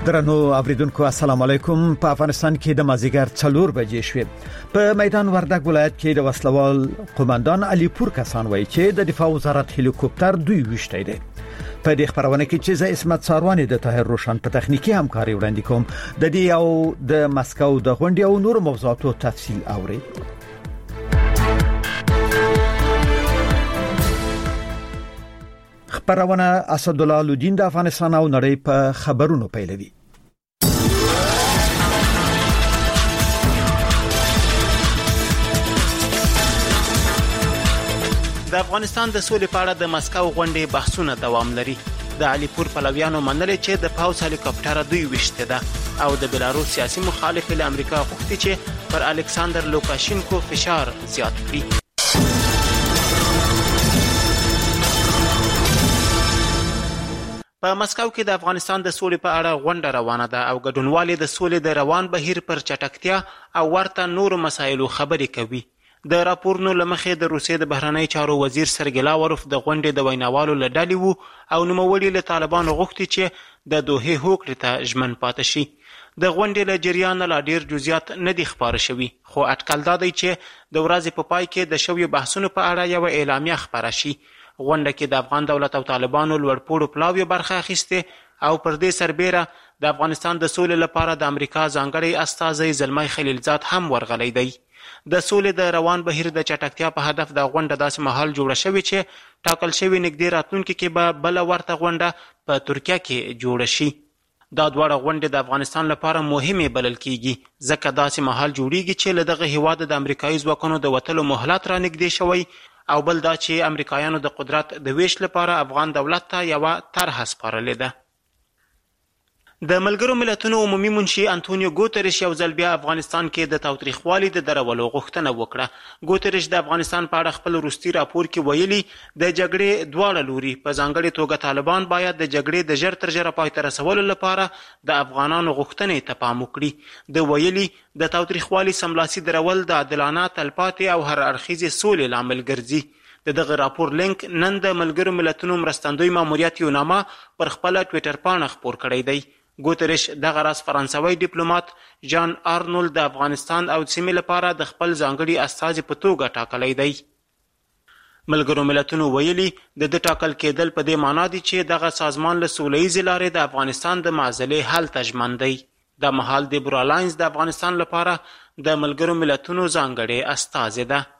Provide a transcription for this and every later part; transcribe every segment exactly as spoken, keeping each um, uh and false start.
درنو اوریدونکو السلام علیکم. په افغانستان کې د مازیګر څلور بجې شوې. په میدان وردګ ولایت کې د وسلوال قومندان علي پور کسان وایي چې د دفاع وزارت هلیکوپټر دوی وشته دی. په دې خبرونه کې چې زه اسمت ساروانی د طاهر روشن په تخنیکی همکاري وړاندې کوم. د دې او د مسکو د غونډې او نور موضوعاتو تفصیل اوري. خبرونه اسدالله لودین د افغانستان او نړۍ په خبرونو پیلوي. د افغانستان د سولې په اړه د مسکو غونډې بحثونه دوام لري. د علي پور پلویانو منل چې د پاوز هلیکاپټر دوی وشته ده او د بلاروس سیاسي مخالف له امریکا غوښتي چې پر الکساندر لوکاشینکو فشار زیات کړي. په مسکو کې د افغانستان د سولې په اړه غونډه روانه ده او ګډونوالي د سولې د روان بهیر پر چټکتیا او ورته نورو مسایلو خبرې کوي. د راپورونو لمخې د روسیې د بهرنی چارو وزیر سرګی لاوروف د غونډې د ویناوالو له ډلې وو او نوموړي له طالبانو غوښتي چې د دوحې هوکړې ته ژمن پاتې شي. د غونډې له جریان لا ډیر جزئیات نه دي خبره شوي، خو اټکل دا دی چې د ورځې په پای کې د شویو بحثونو په اړه یو اعلامیه خبره شي. غونډه کې د افغان دولت او طالبانو لوړپوړو پلاوی برخه اخیسته او پر دې سربیره د افغانستان د سولې لپاره د امریکا ځانګړی استازی زلمی خلیلزاد هم ورغلی دی. د سولې د روان بهیر د چټکتیا په هدف د غونډه داسې مهال جوړه شوې چې ټاکل شوی نږدې راتلونکي کې به بل ورته غونډه په ترکیه کې جوړه شي. دا دواړه غونډې د افغانستان لپاره مهمه بلل کیږي ځکه داسې مهال جوړیږي چې له دغه هیواد د امریکایي ځواکونو د وتلو مهلت را نږدې شوی او بل دا چې امریکایانو د قدرت د ویش لپاره افغان دولت ته یوه طرحه سپارلې ده. د ملګرو ملتونو عمومي منشي انټونیو ګوتریش یو ځل بیا افغانستان کې د تاوتریخوالي د درولو غوښتنه وکړه. ګوتریش د افغانستان په اړه خپل وروستي راپور کې ویلي د جګړې دواړه لوري په ځانګړې توګه طالبان باید د جګړې د ژر تر ژره پای ته رسولو لپاره د افغانانو غوښتنې ته پام وکړي. د ویلي د تاوتریخوالي سملاسي درول د عادلانه تلپاتې او هر اړخیزې سولې لامل ګرځي. د دغه راپور لینک نن د ملګرو ملتونو مرستندوی ماموریت یونامه پر خپل ټویټر پاڼه خپور کړی دی. ګوتریش دغه راز فرانسوي ډیپلوماټ جان آرنولد د افغانستان او سیمې لپاره د خپل ځانګړي استازي په توګه ټاکلی دی. ملګرو ملتونو ویلي د د ټاکل کېدل په دې معنا دي چې دغه سازمان له سولهییزې لارې د افغانستان د معضلې حل ته ژمن دی. دا مهال د برالاینز د افغانستان لپاره د ملګرو ملتونو ځانګړي استازي ده.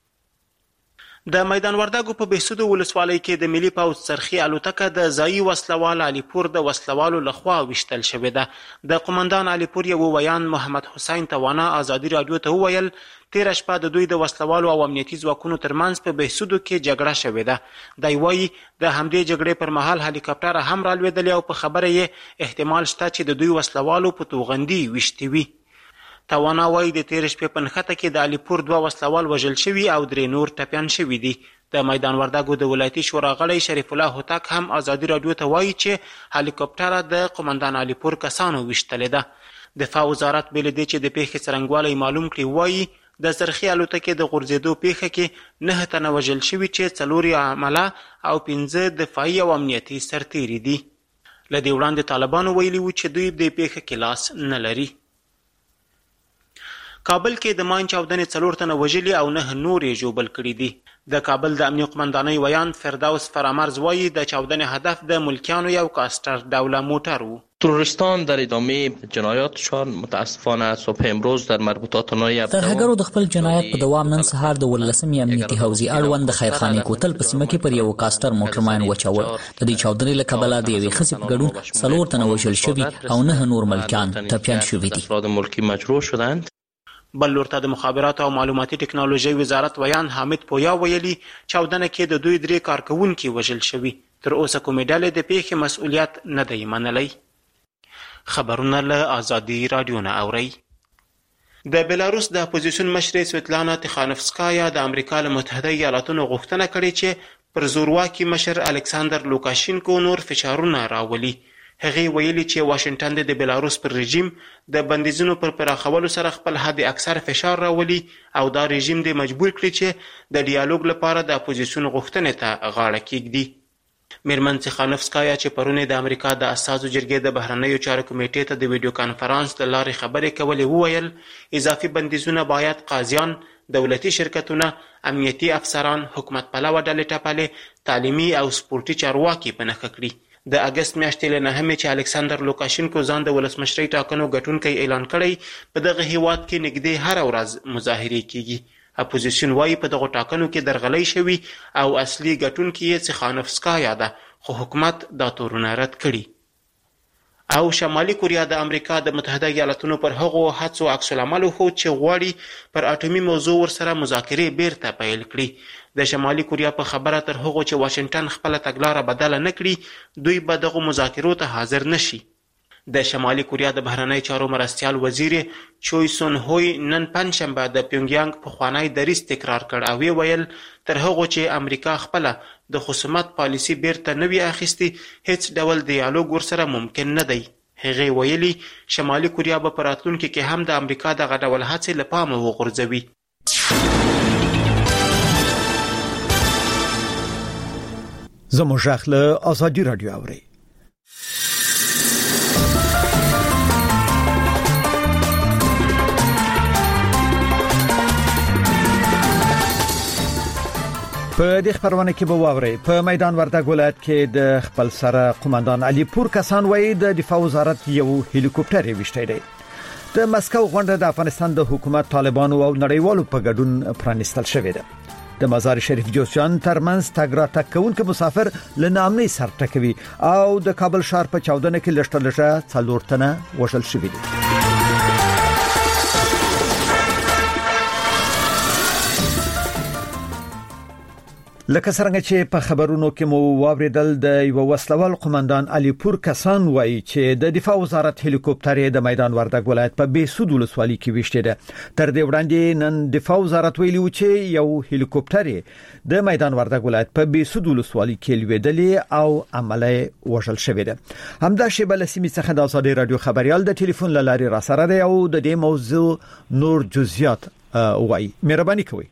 د میدان وردګو په بهسودو ولسوالۍ کې د ملي پوځ څرخي الوتکه د ځایي وسلوال علي پور د وسلوالو لخوا ویشتل شوې ده. د قومندان علي پور یو ویان محمد حسین توانا ازادي راډیو ته وویل تیره شپه د دوی د وسلوالو او امنیتي ځواکونو ترمنځ په بهسودو کې جګړه شوې ده. دی وایي د همدې جګړې پر مهال هلیکاپټر هم رالوېدلې او په خبره یې احتمال شته چې د دوی وسلوالو په توغندي ویشتي وي. توانا وایي د تېرې شپې په نښته کې د علي پور دوه وسلوال وژل شوي او درې نور ټپیان شوي دي. د میدان وردګو د ولایتي شورا غړی شریف الله هوتک هم ازادي راډیو ته وایي چې هلیکاپټر د قومندان علي پور کسانو ویشتلې ده. دفاع وزارت بې له دې چې د پیښې څرنګوالی معلوم کړي وایي د څرخي الوتکې د غورځېدو پیښه کې نه تنه وژل شوي چې څلور یې عمله او پنځه دفاعي او امنیتي سرتیري دي. له دې وړاندې طالبانو ویلي وو چې دوی د پیښه کې لاس نه لري. کابل کې د ماین چاودنې څلور تنه وژلي او نه نور یې ژوبل کړي دي. د کابل د امنیه قمندانۍ ویان فردوس فرامرز وایي د چاودنې هدف د ملکیانو یو کاستر ډوله موټر و. تروریستان در ادامه جنایاتشان متاسفانه صبح امروز در مربوطات نایب ترهګرو د خپل جنایت په دوام نن سهار د ولسمې امنیتي حوزې اړوند د خیرخانې کوتل په سیمه کې پر یو کاستر موټرماین وچول. د دې چاودنې له کبله د یوې ښځې په ګډون څلور تنه وژل شوي او نه نور ملکیان ټپیان شوي دي. افراد ملکی مجروح شدند. بل لورته د مخابراتو او معلوماتي ټکنالوژۍ وزارت ویان حامد پویا ویلي چاودنه کې د دوی درې کارکوونکي وژل شوي. تر اوسه کومې ډلې د پیښې مسؤلیت نه دی منلی. خبرونه له ازادي راډیو نه اورئ. د بلاروس د اپوزیسیون مشرې سویتلانا تخانوفسکایا د امریکا له متحده ایالاتونو غوښتنه کړې چې پر زورواکي مشر الکساندر لوکاشینکو نور فشارونه راولي. هغې ویلي چې واشنګټن د بلاروس پر رژیم د بندیزونو پر پراخولو سره خپل حد اکثر فشار راولي او دا رژیم دې مجبور کړي چې د ډیالوګ لپاره د اپوزیسیون غوښتنې ته غاړه کېږدي. میرمن تیخانوفسکایا چې پرون د امریکا د اساسو جرګې د بهرنیو چارو کمیټې ته د ویډیو کانفرنس د لارې خبرې کولې وویل اضافي بندیزونه باید قاضیان، دولتي شرکتونه، امنیتي افسران، حکومت پلوه ډلې ټپلې، تعلیمي او سپورتي چارواکي په نښه کړي. د اګست میاشتې له نهمې چې الکساندر لوکاشینکو ځان د ولسمشرۍ ټاکنو ګټونکی اعلان کړی، په دغه هیواد کې نږدې هره ورځ مظاهرې کیږي. اپوزیسیون وایي په دغو ټاکنو کې درغلۍ شوي او اصلي ګټونکې یې تیخانوفسکایا ده، خو حکومت دا تورونه رد کړي. او شمالي کوریا د امریکا د متحده ایالاتونو پر هغو هڅو عکس العمل وښود چې غواړي پر اټومي موضوع ورسره مذاکرې بیرته پیل کړي. د شمالي کوریا په خبره تر هغو چې واشنګټن خپله تګلاره بدله نه کړي، دوی به دغو مذاکرو ته حاضر نشي. د شمالي کوریا د بهرنی چارو مرستیال وزیر چوی سون هوی نن پنجشنبه د پیونګیانګ پخوانی دریځ تکرار کړ او ویل تر هغو چې امریکا خپله د خصومت پالیسي بیرته نه وي اخیستې، هیڅ ډول دیالوګ ورسره ممکن نه دی. هغې ویلي شمالي کوریا به په راتلونکي کې هم د امریکا دغه ډول هڅې له پامه وغورځوي. زموږ غږ له ازادي راډیو اورئ. په دې خبرونه کې به واورئ په میدان وردګ ولایت کې د خپل سره قومندان علي پور کسان وایي د دفاع وزارت یو هلیکوپټر یې وشتی دی. د مسکو غونډه د افغانستان د حکومت، طالبانو او نړیوالو په ګډون پرانیستل شوې ده. د مزار شریف جوسیان ترمنځ تګ راتګ کوونکي مسافر له نامنۍ سر ټکوي او د کابل ښار په چاودنه کې لږ تر لږه څلور تنه وژل شوي دي. لکه څنګه چې په خبرونو کې مو واوریدل، د یو وسلوال قومندان علي پور کسان وایي چې د دفاع وزارت هلیکوپټر د میدان وردګ ولایت په بیسود ولسوالۍ کې وشته ده. تر دې وړاندې نن دفاع وزارت ویلي و چې یو هلیکوپټر د میدان وردګ ولایت په بیسود ولسوالۍ کې لویدلې او عملی وژل شوې ده. همدا شیبه له سیمې څخه د ازادي رادیو خبريال د ټلیفون له لارې را سره دی او د دې موضوع نور جزئیات وایي. مهرباني کوئ.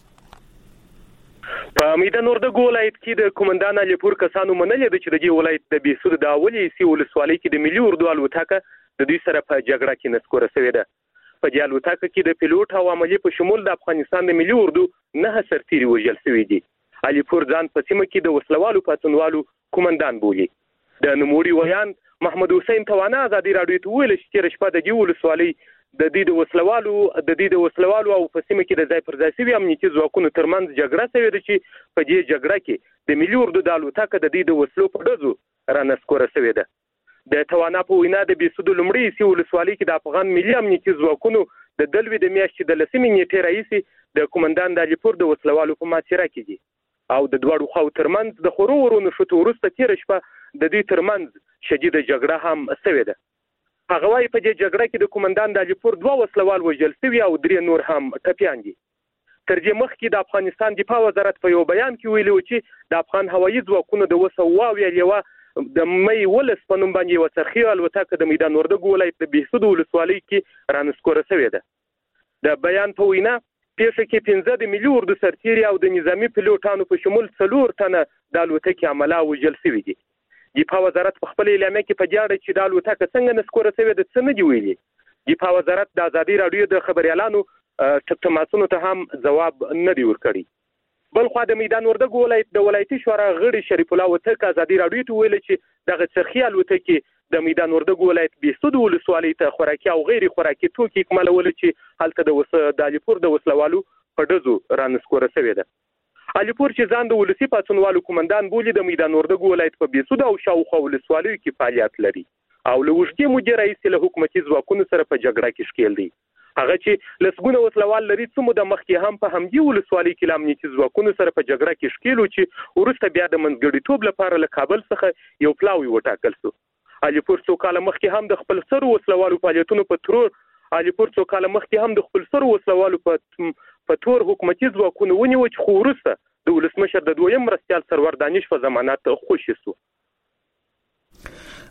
په میدان وردګ ولایت کې د قومندان علي پور کسانو منلې ده چې د دې ولایت د بیسود د اولې سی ولسوالۍ کې د ملي اردو الوتکه د دوی سره په جګړه کې نسکوره شوې ده. په دې الوتکه کې د پیلوټ او عملي په شمول د افغانستان د ملي اردو نه سرتیري وژل شوي دي. علي پور ځان په سیمه کې د وسلوالو پاتونوالو قومندان بولي. د نوموړي ویان محمد حسین توانا ازادي راډیو ته ویل چې تیر شپه د دې ولسوالۍ د دې د وسلوالو د دې د وسلوالو او په سیمه کې د ځای پر ځای شوي امنیتي ځواکونو ترمنځ جګړه شوې ده چې په دې جګړه کې د ملي اردو د الوتکه د دې د وسلو په ډزو رانسکوره شوې ده. د توانا په وینا د بیسود لومړی سی ولسوالۍ کې د افغان ملي امنیتي ځواکونو د دلوي د میاشتې د لسمې نیټې راهیسې د قومندان د علي پور د وسلوالو په محاصره کې دي او د دواړو خواو ترمنځ د خورو ورونو شتو وروسته تیر شپه د دې ترمنځ شدیده جګړه هم شوې ده. هغه وايي په دې جګړه کې د قومندان د علي پور دوه وسلوال وژل شوي او درې نور هم ټپیان دي. تر دې مخکې د افغانستان دفاع وزارت په یو بیان کې ویلي و چې د افغان هوایي ځواکونو د وسو واویل یو د مې ولس په نوم باندې یو څرخي الوتکه د میدان وردګ ولایت د بیسود ولسوالۍ کې رانسکوره شوې ده. د بیان په وینا پیښه کې پنځه د ملي اردو سرتیري او د نظامی پیلوټانو په شمول څلور تنه د الوتکې عمله وژل شوي دي. دفاع وزارت په خپل اعلامیه کې په جاړه چې د الوتکه څنګه نسکوره شوې ده څه نه دی ویلي. دفاع وزارت د ازادي راډیو د خبريالانو تماسونو ته هم جواب نه دی ورکړی. بل خو د میدان وردګ ولایت د ولایتي شورا غړي شریف الله وتک ازادي راډیو ته ویل چې دغه څرخي الوتکې د میدان وردګ ولایت بیسود ولسوالۍ ته خوراکي او غیر خوراکي توکي کوملول چې هلته د وس د علي پور د وسلوالو په ډزو رانسکوره شوې ده. علي پور چې ځان د ولسی پاتونوالو قومندان بولي د میدان وردګ ولایت په بیسود او شاوخوا ولسوالیو کې فعالیت لري او له وشګي مدیر رئیس له حکومتي ځواکونو سره په جګړه کې شکیل دی. هغه چې لسګونه وسلوال لري څومره د مخکې هم په همدي ولسوالۍ کې امنیتي ځواکونو سره په جګړه کې شکیل چې ورسته بیا د منځګړیتوب لپاره له کابل څخه یو پلاوی وټاکل شو. علي پور څو کال مخکې هم د خپل سر وسلوالو فعالیتونو په ترور علي پور څو کال مخکې هم د خپل سر وسلوالو په په تور حکومتي ځواکونو ونیو چې خو ورسته د ولسمشر د دویم مرستیال سرور دانش په ضمانت خوشی شو.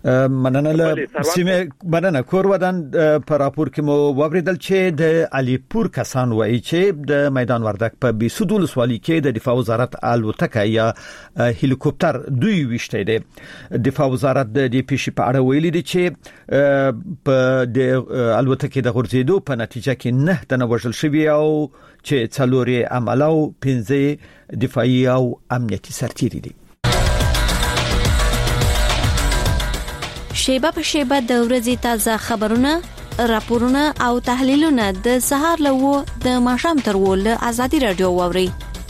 مننه له سیمه مننه کور ودان پر راپور کې مو ووریدل چې د علي پور کسان وایي چې د میدان وردک په بیسود ولسوالۍ کې د دفاع وزارت الوتکه یا هلیکوپټر دوی وشته دي. دفاع وزارت د دې پیښې په اړه ویلي دي چې په د الوتکه د غورځېدو په نتیجه کې نه تنه وژل شوی او چې څلوري عملو پنځه دفاعي او امنیتي سرتیري دي. شیبه په شیبه د ورځې تازه خبرونه، راپورونه او تحلیلونه د سهار لوو د ماښام تر ول ازادي رادیو ووري.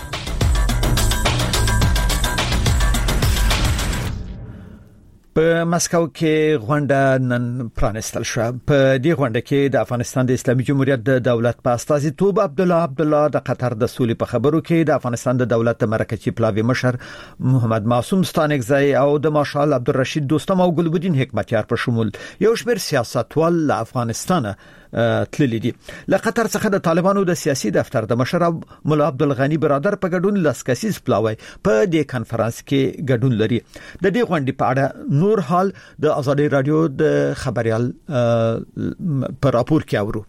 په مسکو کې غونډه نن پرانستل شو. په دې غونډه کې د افغانستان د اسلامي جمهوریت د دولت په استازیتوب عبد الله عبد الله د قطر د سولې په خبرو کې د افغانستان د دولت د مرکزی پلاوی مشر محمد معصوم ستانکزی او د مارشال عبدالرشید دوستم او ګلبدین حکمتیار په شمول یو شمېر سیاستوال له افغانستان تللی دي. له قطر څخه د طالبانو د سیاسي دفتر د مشر مولا عبدالغنی برادر په ګډون لاسکسیز پلاوی په دې کانفرنس کې ګډون لري. د دې غونډې په اړه نور حال د ازادي رادیو د خبريال پر راپور کې اورو.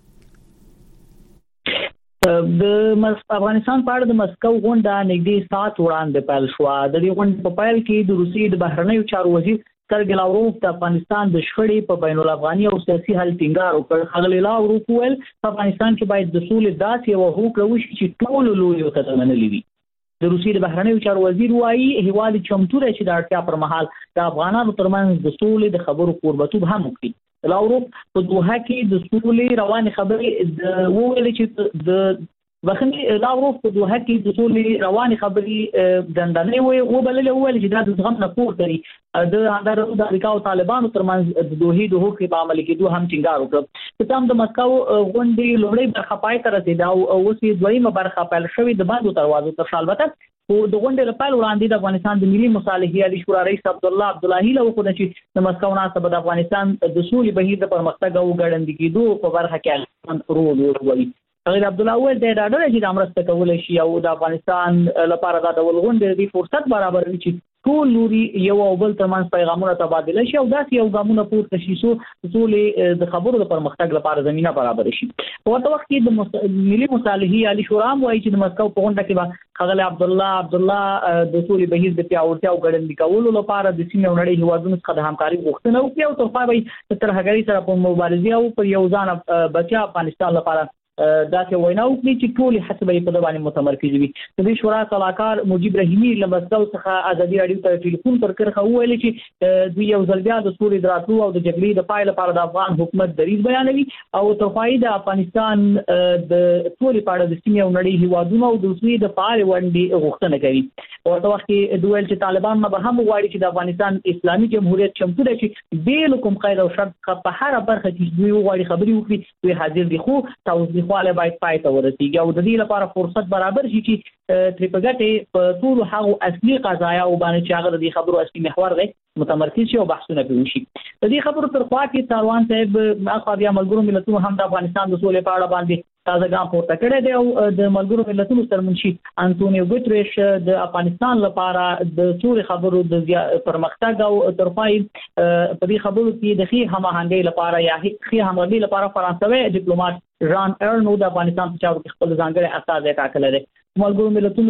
د افغانستان په اړه د مسکو غونډه نږدې سات وړاندې پیل شو. د دې غونډې په پیل کې د روسیې د بهرنیو چارو وزیر سرګی لاوروف د افغانستان د شخړې په بین الافغاني او سیاسي حل ټینګار وکړ. خغلی لاوروف ویل په افغانستان کې باید د سولې داسې یو هوکړه وشي چې ټول لوی او تضمنلي وي. د روسیې د بهرنیو چارو وزیر وایي هیواد چمتو دی چې د اړتیا پر مهال د افغانانو ترمنځ د سولې د خبرو قربتوب هم وکړي. لاوروف په دوحه کې د سولې روانې خبرې د وویل چې د بخنی لاوروف په دوحه کې د سولې روانې خبرې دندنې وي او بلل ویل چې دا د زغم نه پورته دي. د اندازو د امریکا او طالبانو ترمنځ د دوحې د هوکړې په عمل کې دوه هم ټینګار وکړ. په تام د مسکو غونډې لومړی برخه پای ته رسیده او اوس یې دویمه برخه پیل شوې د باندې دروازو تر شالبته. او د غونډې لپاره وړاندې د افغانستان د ملي مصالحې علي شورا رئیس عبد الله عبداللهی له وخت چې د مسکو ناسبه د افغانستان د سولې بهیر د پرمختګ او ګړندې کېدو په برخه کې رول ورکوي. غیر عبد الله ول د ډاډه چې د امرسته کول شي او د افغانستان لپاره د ډول غونډې د فرصت برابر وي چې ټول لوري یو او بل ترمنځ پیغامونه تبادله شي او داسې یو ګامونه پورته شي سو ټول د خبرو د پرمختګ لپاره زمينه برابر شي. په ورته وخت کې د ملي مصالحې علي شورا وایي چې د مسکو په غونډه کې به خغلی عبد الله عبد الله د سولې بهیر د پیاوړتیا او ګړندې کولو لپاره د سیمې او نړۍ هیوادونو څخه د همکاري غوښتنه وکړي او ترڅو به تر هغې سره په مبارزه او پر یو ځان بچا افغانستان لپاره دا چې وینا وکړي چې ټول حسابي په دبانې متمرکز وي. د دې شورا صلاحکار مجيب رحیمی له مسکو څخه ازادي رادیو ته ټلیفون پر کرخه ویل چې دوی یو ځل بیا د سولې دراتلو او د جګړې د پای لپاره د افغان حکومت دریځ بیانوي او ترخوای د افغانستان د ټول پاړه د سیمې او نړۍ هیوادونو او د دوی د پاره وړاندې غوښتنه کوي. ورته وخت کې دوی چې طالبان نه به هم غواړي چې د افغانستان اسلامي جمهوریت چمتو دی چې بیل کوم قید او شرط په هر برخه کې دوی غواړي خبري وکړي دوی حاضر دي خو تاسو خواله باید پای ته ورسیږي او د دې لپاره فرصت برابر شي چې تریپګټي په ټول هغه اصلي قضایا او باندې چې هغه د خبرو اصلي محور دی متمرکز شي او بحثونه وشي. د دې خبرو تر خوا کې ساروان صاحب اخو بیا ملګرو ملتونو هم د افغانستان د سولې په اړه باندې تازه ګام پورته کړی دی او د ملګرو ملتونو سرمنشي انټونیو ګوتریش د افغانستان لپاره د سولې خبرو د پرمختګ او ترپای په دې خبرو کې د خي هماهنګي لپاره یا خي همغږي لپاره فرانسوي ډیپلوماټ ژان ارنو د افغانستان په چارو کې خپل ځانګړي استازی ټاکلی دی. ملګرو ملتونو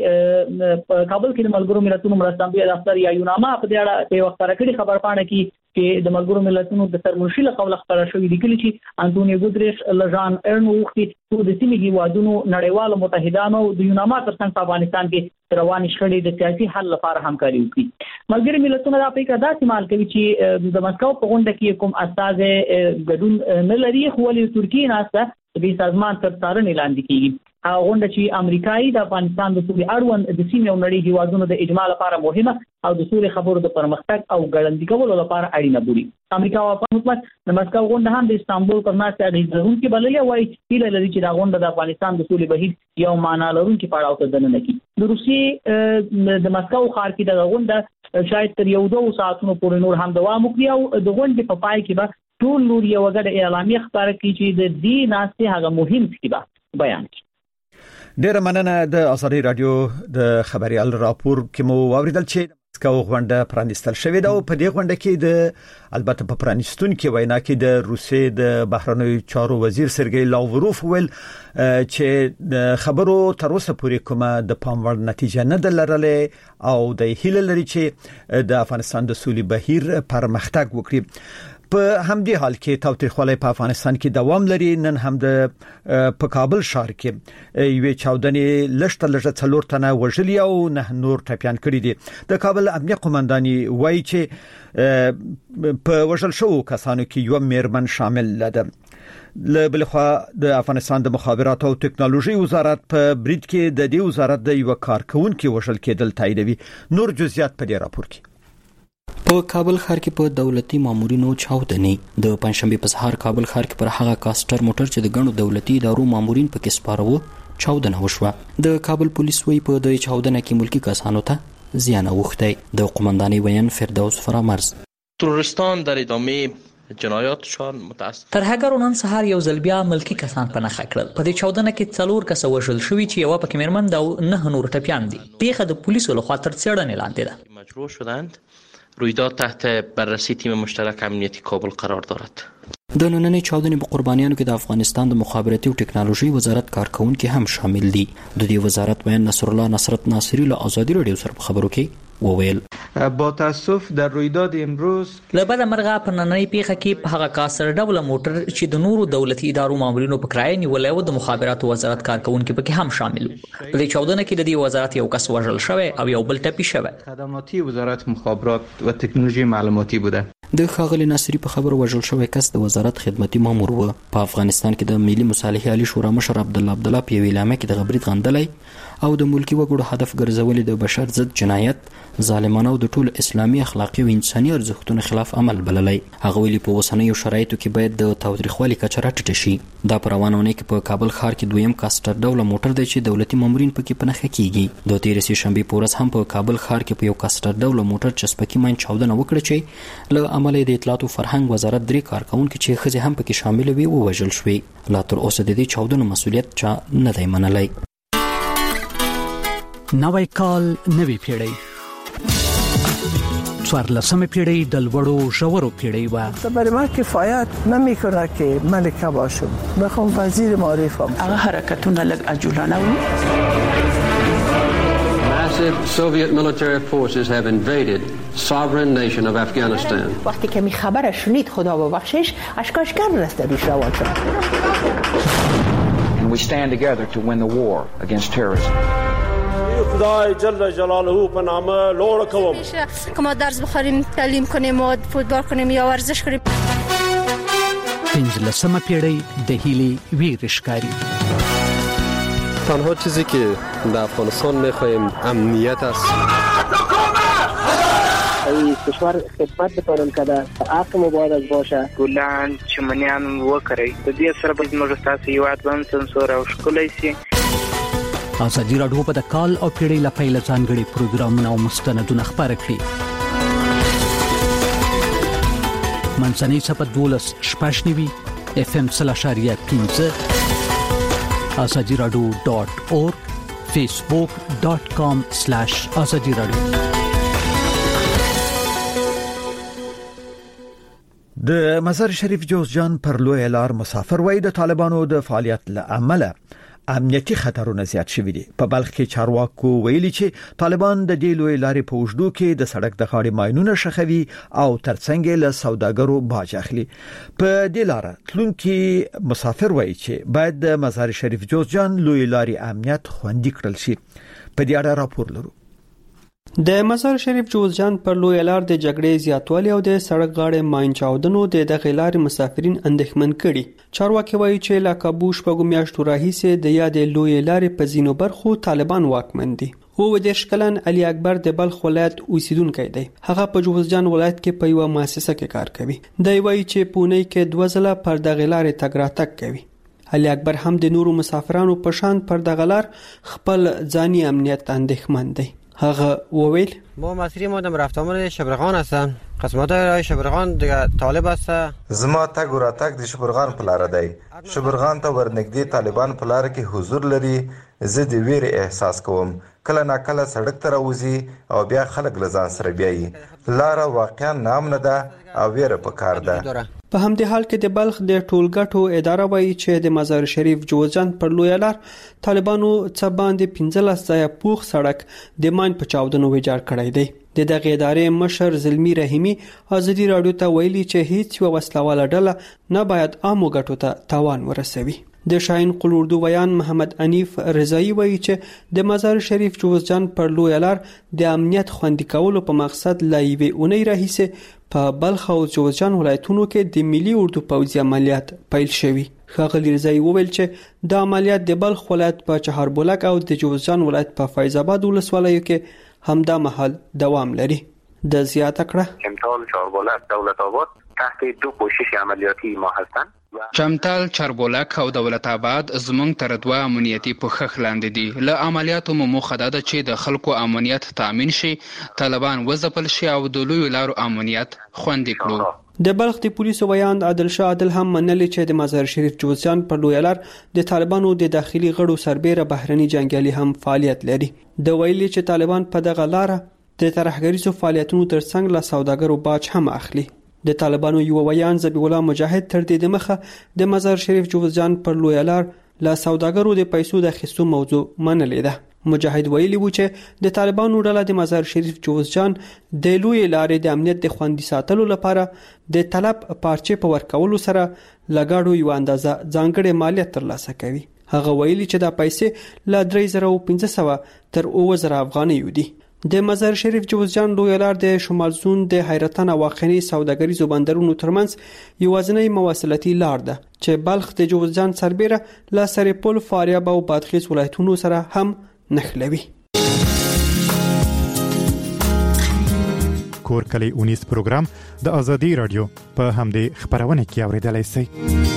کې کابل کې د ملګرو ملتونو مرستندوی دفتر یا یوناما په دې اړه په وخت راکړي خبر پاڼه کې چې د ملګرو ملتونو د سرمنشي له قوله خبره شوې دي کلی چې انټونیو ګوتریش لژان ارنو وختي د سیمې هیوادونو نړیوالو متحدانو د یوناما ترڅنګ په افغانستان کې رواني شخړې د سیاسي حل لپاره همکاري وکړي. ملګري ملتونو دا پریکړه دا استعمال کوي چې د مسکو په غونډه کې کوم استازي ګډون نه لري خو ولې ترکیه ناسته د سازمان تر څارنې لاندې کیږي. هغه غونډه چې امریکایي د افغانستان د سولې اړوند د سیمې او نړۍ هیوادونو د اجماع لپاره مهمه او د سولې خبرو د پرمختګ او ګړندې کولو لپاره اړینه بولي. امریکا او افغان حکومت د مسکو غونډه هم د استانبول پر ناسته اړیزه لرونکي بللې وایي چې لري چې دا غونډه د افغانستان د سولې بهیر یو معنا لرونکي پړاو ته دننه کوي. د روسیې د مسکو ښار کې د غونډه شاید تر یو دوه ساعتونو پورې نور هم دوام وکړي او د غونډې په پای کې به ټول نور یو غږ اعلامیه خبره کوي چې د دې ناسته هغه مهم څه به بیان کړي. ډیره مننه. د ازادي رادیو د خبريال راپور کې مو واوریدل چې مسکو غونډه پرانیستل شوې ده او په دې غونډه کې د البته په پرانیستون کې وینا کې د روسیې د بهرنیو چارو وزیر سرګی لاوروف ویل چې خبرو تر اوسه پورې کومه د پام وړ نتیجه نه ده لرلې او د هیله لري چې د افغانستان د سولې بهیر پرمختګ وکړي. په همدې حال کې تاوتریخوالی په افغانستان کې دوام لري. نن هم د په کابل ښار کې یوې چاودنې لشته لږه څلور تنه وژلي او نه نور ټپيان کړي دي. د کابل امنیه قومنداني وایي چې په وژل شوو کسانو کې یو میرمن شامل ده. لبلخوا د افغانستان د مخابراتو او ټکنالوژي وزارت په برید کې د دې وزارت د یو کارکونکو وژل کېدل تاییدوي. نور جزئیات په دې راپور کې. په کابل ښار کې په دولتي مامورینو چاودنې د پنځشنبه په سهار کابل ښار کې پر هغه کاستر موټر چې د ګڼو دولتي ادارو مامورین پکې سپارو چاودنه وشوه. د کابل پولیس وی په د چاودنه کې ملکی کسانو ته زیان اوښتی. د قومنداني وین فردوس فرامرز تروریستان در ادامه جنایاتشان متاسف تر هغه نن سهار یو ځل بیا ملکی کسان په نخښه کړل. په دې چاودنه کې څلور کس وژل شوي چې یو پکې میرمن ده او نه نور ټپيان دي. پیښه د پولیسو لخوا تر څېړنې لاندې ده. مجروح شدند. رویداد تحت بررسی تیم مشترک امنیتی کابل قرار دارد. د نننۍ چاودنې په قربانیانو کې د افغانستان د مخابراتي او ټکنالوژي وزارت کارکونکو هم شامل دي. د دې وزارت وین نصر الله نصرت ناصری له آزادی رادیو سره په خبرو کې وویل با تاسف در رویداد امروز لبد مرغه په نننۍ پیښه کې په هغه کاسر ډول موټر چې د نورو دولتي ادارو مامورینو په کرایه نیولای و د مخابراتو وزارت کارکونکو پکې هم شامل وو. په دې چاودنه کې د دې وزارت یو کس وژل شوی او یو بل ټپي شوی. خدماتي وزارت مخابرات و تکنولوژی معلوماتی بوده. د خاغلی ناصری په خبر وژل شوی کس د وزارت خدماتي مامور و. په افغانستان کې د ملي مصالحې عالی شورا مشر عبد الله عبد الله په ویلامه کې د غبرید غندلای او د ملکی وګړو هدف ګرځولې د بشر ضد جنایت ظالمانه او د ټول اسلامي اخلاقي او انساني ارزښتونو خلاف عمل بللی. هغه ویلي په اوسنیو شرایطو کې باید د تاوتریخوالي کچه راټیټه شي. دا په روانونه کې په کابل ښار کې دویم کاستر ډول موټر دی چې دولتي مامورین پکې په نښه کیږي. د تیر سه شنبه په ورځ هم په کابل ښار کې په یو کاستر ډول موټر چسپکي ماین چاودنه وکړه چې له عمله د اطلاعات او فرهنګ وزارت درې کارکونکو چې خزه هم پکې شامل وي او وژل شوی. لا تر اوسه د دې چاودنو مسؤلیت چا نه دی منلی. نوی کال نوی پیړۍ څوارلسمه پیړۍ د لوړو ژورو پیړۍ و. برای من کفایت نمیکنه که ملکه باشم. بخوام وزیر معارفم. هغه حرکتونه لږ عجولانه و. Massive Soviet military forces have invaded sovereign nation of Afghanistan. وقتی که می خبر شنید خدا ببخشش اشکاشگر رسته روش روان شد. And we stand together to win the war against terrorism. خدای جل جلاله په نامه لوړ کوم که ما درس بخوریم تعلیم کنیم و فوتبال کنیم یا ورزش کنیم. پنځلسمه پیړۍ د هیلې ویرې ښکاري. تنها چیزی که در افغانستان می‌خوایم امنیت است. ای کشور خدمت بکنم که در حق مبارک باشه. ګلان چمنیان وکړي د دې سره به موږ تاسو یوات باندې سنسور او ښکلای شي. ازادي راډیو په د کال او پیړۍ لپاره ځانګړي پروګرامونه او مستندونه خبرې کړي. منځنۍ صفحه دولس شپږ نیوي اف ام سلاشاریه پنځه ازادي راډیو ډاټ اورګ فیسبوک ډاټ کام سلاش ازادي راډیو. د مزار شریف جوزجان پر لوی لار مسافر وای د طالبانو د فعالیت لامل امنیتي خطرونه زیات شوي دي. په بلخ کې چارواکو ویلي چې طالبان د دې لوی لارې په وجدو کې د سړک د غاړې ماینونه شخوي او ترڅنګ له سوداګرو باج اخلي. په دې لار تلونکي مسافر وایي چې باید د مزار شریف جوزجان لوی لارې امنیت خوندي کړل شي. په دې اړه راپور لرو. د مزار شریف جوزجان پر لوی لار د جګړې زیاتوالی او د سړک غاړې ماین چاودنو د دغه لارې مسافرین اندېښمن کړي. چارواکي وایي چې لا کابو شپږو میاشتو راهیسې د یادې لوی لارې په ځینو برخو طالبان واکمن دي. اووه دېرش کلن علي اکبر د بلخ ولایت اوسیدونکی دی. هغه په جوزجان ولایت کې په یوه مؤسسه کې کار کوي. دی وایي چې په اونۍ کې دوه ځله پر دغه لارې تګ راتګ کوي. علي اکبر هم د نورو مسافرانو په شان پر دغه لار خپل ځاني امنیت اندېښمن دی. هغه وویل ما مسیری ما دم رفت آمد شبرغان هستم. قسمت های شبرغان دیگه طالب است. زما تګ و راتګ د شبرغان په لار دی. شبرغان ته ورنږدې طالبان په لار کې حضور لري. زه د ویرې احساس کوم. کله ناکله سړک ته راوځي او بیا خلک له ځان سره بیایي. لاره واقعا نامنه ده او ویره پکار ده. په همدې حال کې د بلخ د ټولګټو اداره وایي چې د مزار شریف جوزجان پر لویه لار طالبانو څه باندې پنځلس ځایه پوخ سړک د ماین په چاودنو ویجاړ کړی دی. د دغه ادارې مشر زلمی رحیمی ازادي رادیو ته ویلي چې هیڅ یو وسلواله ډله نه باید عامو ګټو ته تاوان ورسوي. د شاهین قل اردو ویان محمد انیف رضایی وایي چې د مزار شریف جوزجان پر لویه لار د امنیت خوندي کولو په مقصد لا یوې اونۍ راهیسې په بلخ او جوزجان ولایتونو کې د ملي اردو پوځي عملیات پیل شوي. ښاغلي رضایی وویل چې د عملیات د بلخ ولایت په چهاربولک او د جوزجان ولایت په فیض آباد ولسوالیو کې همدا مهال دوام لري. د زیاته کړه چمتال چهاربولک دولت آباد تحت دو پوشش عملیاتی ما هستند. چمتال چربولک او دولت آباد زمونږ تر دوه امنیتي پوښښ لاندې دي. له عملیاتو مو موخه ده چې د خلکو امنیت تامین شي، طالبان وځپل شي او د لویو لارو امنیت خوندي کړو. د بلخ د پولیسو ویان عادل شاه عادل هم منلي چې د مزار شریف جوزجان پر لویه لار د طالبانو د داخلي غړو سربېره بهرني جنګیالي هم فعالیت لري. د ویلي چې طالبان په دغه لاره د ترهګریزو فعالیتونو ترڅنګ له سوداګرو باج هم اخلي. د طالبانو یو ویان ذبیح الله مجاهد تر دې دمخه د مزار شریف جوزجان پر لویه لار له سوداګرو د پیسو د اخیستو موضوع منلې ده. مجاهد ویلي و چې د طالبانو ډله د مزار شریف جوزجان د لوی لارې د امنیت د خوندي ساتلو لپاره د طلب پارچې په ورکولو سره لګاړو یو اندازه ځانګړې مالیات ترلاسه کوي. هغه ویلي چې دا پیسې له درې زره او پنځه سوه تر اووه زره افغانیو دي. د مزار شریف جوزجان لویه لار د شمال زون د حیرتان واقعي سوداګریزو بندرونو ترمنځ یوازینی مواصلاتي لار ده چې بلخ د جوزجان سربېره له سرپل، فاریاب او بادغیس ولایتونو سره هم نښلوي. کور کلی اونیس پروګرام د ازادي رادیو په همدې خبرونه کې اوریدلای شئ.